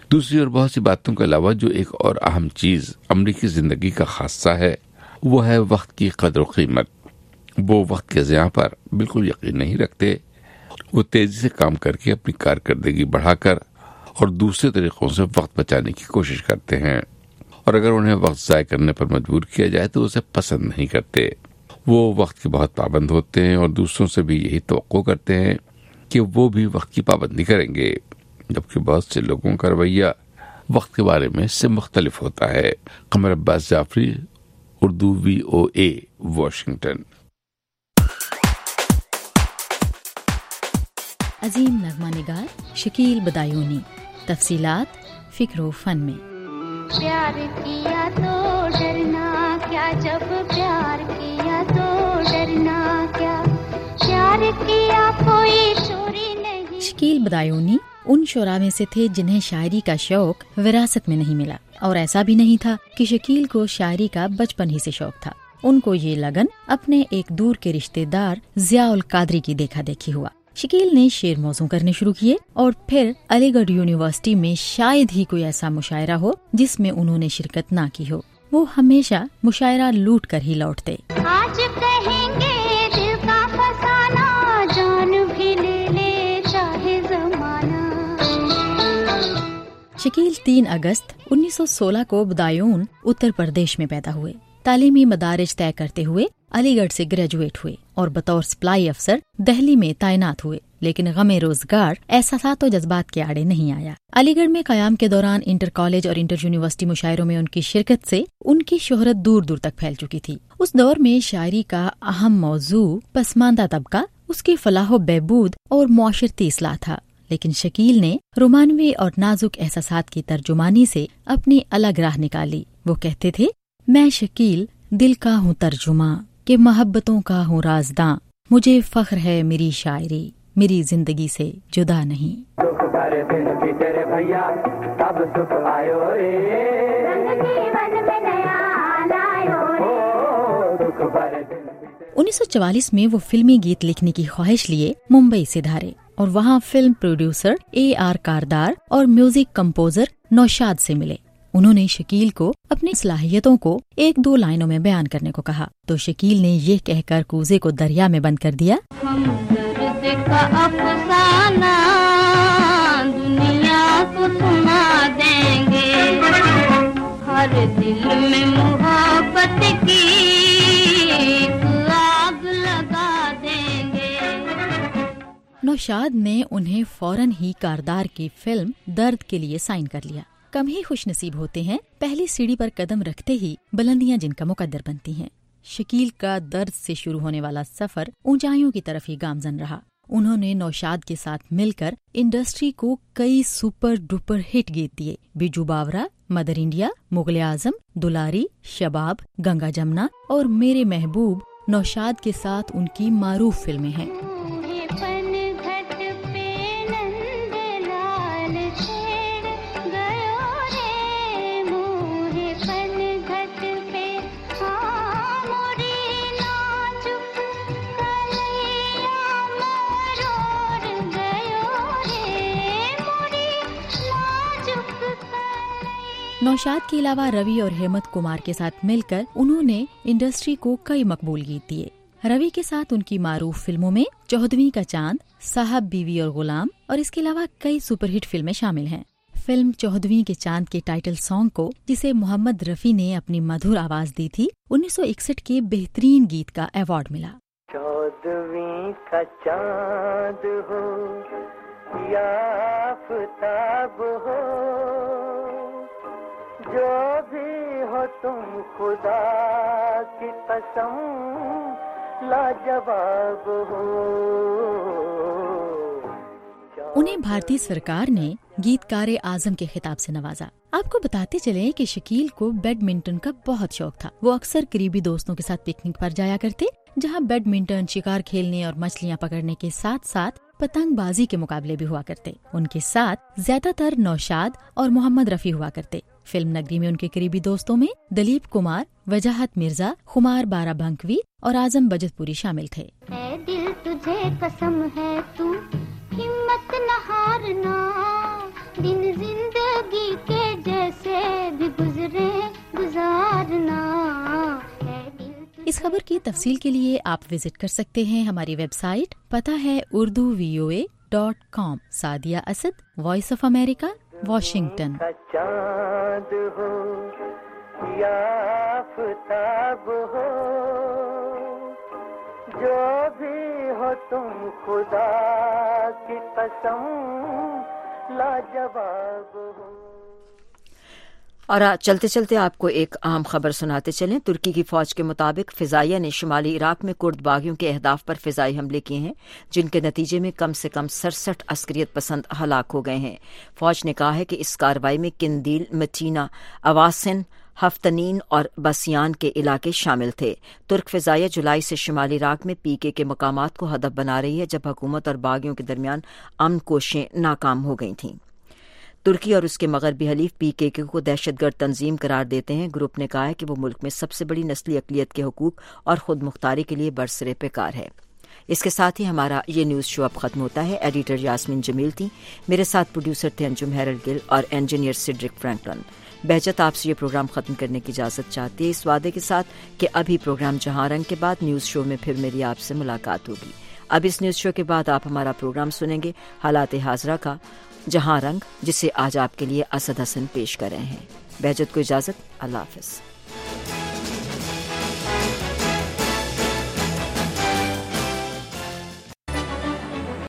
دوسری اور بہت سی باتوں کے علاوہ جو ایک اور اہم چیز امریکی زندگی کا خاصہ ہے وہ ہے وقت کی قدر و قیمت. وہ وقت کے ضیاع پر بالکل یقین نہیں رکھتے. وہ تیزی سے کام کر کے اپنی کارکردگی بڑھا کر اور دوسرے طریقوں سے وقت بچانے کی کوشش کرتے ہیں، اور اگر انہیں وقت ضائع کرنے پر مجبور کیا جائے تو اسے پسند نہیں کرتے. وہ وقت کے بہت پابند ہوتے ہیں اور دوسروں سے بھی یہی توقع کرتے ہیں کہ وہ بھی وقت کی پابندی کریں گے، جبکہ بہت سے لوگوں کا رویہ وقت کے بارے میں اس سے مختلف ہوتا ہے. Qamar Abbas Jafri, Urdu VOA، Washington. عظیم نغمہ نگار شکیل بدایونی. تفصیلات فکر و فن میں. پیار کیا تو ڈرنا کیا، جب پیار کیا تو ڈرنا کیا، پیار کیا کوئی چوری نہیں. شکیل بدایونی ان شعراء میں سے تھے جنہیں شاعری کا شوق وراثت میں نہیں ملا، اور ایسا بھی نہیں تھا کہ شکیل کو شاعری کا بچپن ہی سے شوق تھا. ان کو یہ لگن اپنے ایک دور کے رشتے دار ضیاء القادری کی دیکھا دیکھی ہوا. شکیل نے شعر موزوں کرنے شروع کیے اور پھر علی گڑھ یونیورسٹی میں شاید ہی کوئی ایسا مشاعرہ ہو جس میں انہوں نے شرکت نہ کی ہو. وہ ہمیشہ مشاعرہ لوٹ کر ہی لوٹتے. آج کہیں گے دل کا فسانہ، جان بھی لے لے چاہے زمانہ. شکیل 3 اگست 1916 کو بدایون اتر پردیش میں پیدا ہوئے. تعلیمی مدارج طے کرتے ہوئے علی گڑھ سے گریجویٹ ہوئے اور بطور سپلائی افسر دہلی میں تعینات ہوئے، لیکن غم روزگار احساسات و جذبات کے آڑے نہیں آیا. علی گڑھ میں قیام کے دوران انٹر کالج اور انٹر یونیورسٹی مشاعروں میں ان کی شرکت سے ان کی شہرت دور دور تک پھیل چکی تھی. اس دور میں شاعری کا اہم موضوع پسماندہ طبقہ، اس کی فلاح و بہبود اور معاشرتی اصلاح تھا، لیکن شکیل نے رومانوی اور نازک احساسات کی ترجمانی سے اپنی الگ راہ نکالی. وہ کہتے تھے، میں شکیل دل کا ہوں ترجمہ کہ محبتوں کا ہوں رازداں، مجھے فخر ہے میری شاعری میری زندگی سے جدا نہیں. 1944 میں وہ فلمی گیت لکھنے کی خواہش لیے ممبئی سے دھارے اور وہاں فلم پروڈیوسر AR کاردار اور میوزک کمپوزر نوشاد سے ملے. انہوں نے شکیل کو اپنی صلاحیتوں کو 1-2 لائنوں میں بیان کرنے کو کہا تو شکیل نے یہ کہہ کر کوزے کو دریا میں بند کر دیا، ہم درد کا افسانہ دنیا کو سنا دیں گے، ہر دل میں محبت کی آگ لگا دیں گے. نوشاد نے انہیں فوراً ہی کاردار کی فلم درد کے لیے سائن کر لیا. کم ہی خوش نصیب ہوتے ہیں پہلی سیڑھی پر قدم رکھتے ہی بلندیاں جن کا مقدر بنتی ہیں. شکیل کا درد سے شروع ہونے والا سفر اونچائیوں کی طرف ہی گامزن رہا. انہوں نے نوشاد کے ساتھ مل کر انڈسٹری کو کئی سپر ڈپر ہٹ گیت دیے. بیجو باورا، مدر انڈیا، مغل اعظم، دلاری، شباب، گنگا جمنا اور میرے محبوب نوشاد کے ساتھ ان کی معروف فلمیں ہیں. نوشاد کے علاوہ روی اور ہیمت کمار کے ساتھ مل کر انہوں نے انڈسٹری کو کئی مقبول گیت دیے. روی کے ساتھ ان کی معروف فلموں میں 14ویں کا چاند، صاحب بیوی اور غلام اور اس کے علاوہ کئی سپر ہٹ فلمیں شامل ہیں. فلم 14ویں کے چاند کے ٹائٹل سانگ کو، جسے محمد رفیع نے اپنی مدھر آواز دی تھی، 1961 کے بہترین گیت کا ایوارڈ ملا. 14ویں کا چاند ہو یا آفتاب ہو، جو بھی ہو تم خدا کی قسم لاجواب ہو. انہیں بھارتی سرکار نے گیتکار اعظم کے خطاب سے نوازا. آپ کو بتاتے چلیں کہ شکیل کو بیڈمنٹن کا بہت شوق تھا. وہ اکثر قریبی دوستوں کے ساتھ پکنک پر جایا کرتے، جہاں بیڈمنٹن، شکار کھیلنے اور مچھلیاں پکڑنے کے ساتھ ساتھ پتنگ بازی کے مقابلے بھی ہوا کرتے. ان کے ساتھ زیادہ تر نوشاد اور محمد رفیع ہوا کرتے. فلم نگری میں ان کے قریبی دوستوں میں دلیپ کمار، وجاہت مرزا، خمار بارہ بھنکوی اور اعظم بجت پوری شامل تھے. اے دل تجھے قسم ہے تو ہمت نہ ہارنا، दिन जिंदगी के जैसे भी गुजरे गुजारना है दिल। इस खबर की तफसील के लिए आप विजिट कर सकते हैं हमारी वेबसाइट, पता है urduvoa.com। Sadia Asad, voice of America, Washington. चांद हो या आफताब हो, जो भी हो तुम खुदा की कसम लाजवाब हो। और चलते चलते आपको एक अहम खबर सुनाते चलें। तुर्की की फौज के मुताबिक फिजाइया ने शुमाली इराक में कुर्द बागियों के अहदाफ पर फिजाई हमले किए हैं, जिनके नतीजे में कम से कम 67 अस्करियत पसंद हलाक हो गए हैं। फौज ने कहा है कि इस कार्रवाई में किंदील, मटीना, अवासिन, हफ्तनीन और बसियान के इलाके शामिल थे। तुर्क फिजाइया जुलाई से शुमाली इराक में पीके के मकामात को हदफ बना रही है, जब हुकूमत और बागियों के दरमियान अमन कोशिशें नाकाम हो गई थीं। तुर्की और उसके मगरबी हलीफ पीकेके को दहशतगर्द तंजीम करार देते हैं। ग्रुप ने कहा है कि वो मुल्क में सबसे बड़ी नस्ली अकलियत के हुकूक और खुद मुख्तारी के लिए बरसरे पेकार है। इसके साथ ही हमारा ये न्यूज़ शो अब खत्म होता है। एडिटर यास्मीन जमील थी, मेरे साथ प्रोड्यूसर थे अंजुम हैरल्ड गिल और इंजीनियर सिड्रिक फ्रैंकलिन। बहजत आपसे ये प्रोग्राम खत्म करने की इजाज़त चाहती है, इस वादे के साथ कि अभी प्रोग्राम जहां रंग के बाद न्यूज़ शो में फिर मेरी आपसे मुलाकात होगी। अब इस न्यूज़ शो के बाद आप हमारा प्रोग्राम सुनेंगे हालात हाजरा का जहां रंग, जिसे आज आपके लिए असद हसन पेश कर रहे हैं। बहजत को इजाज़त, अल्लाह हाफ़िज़।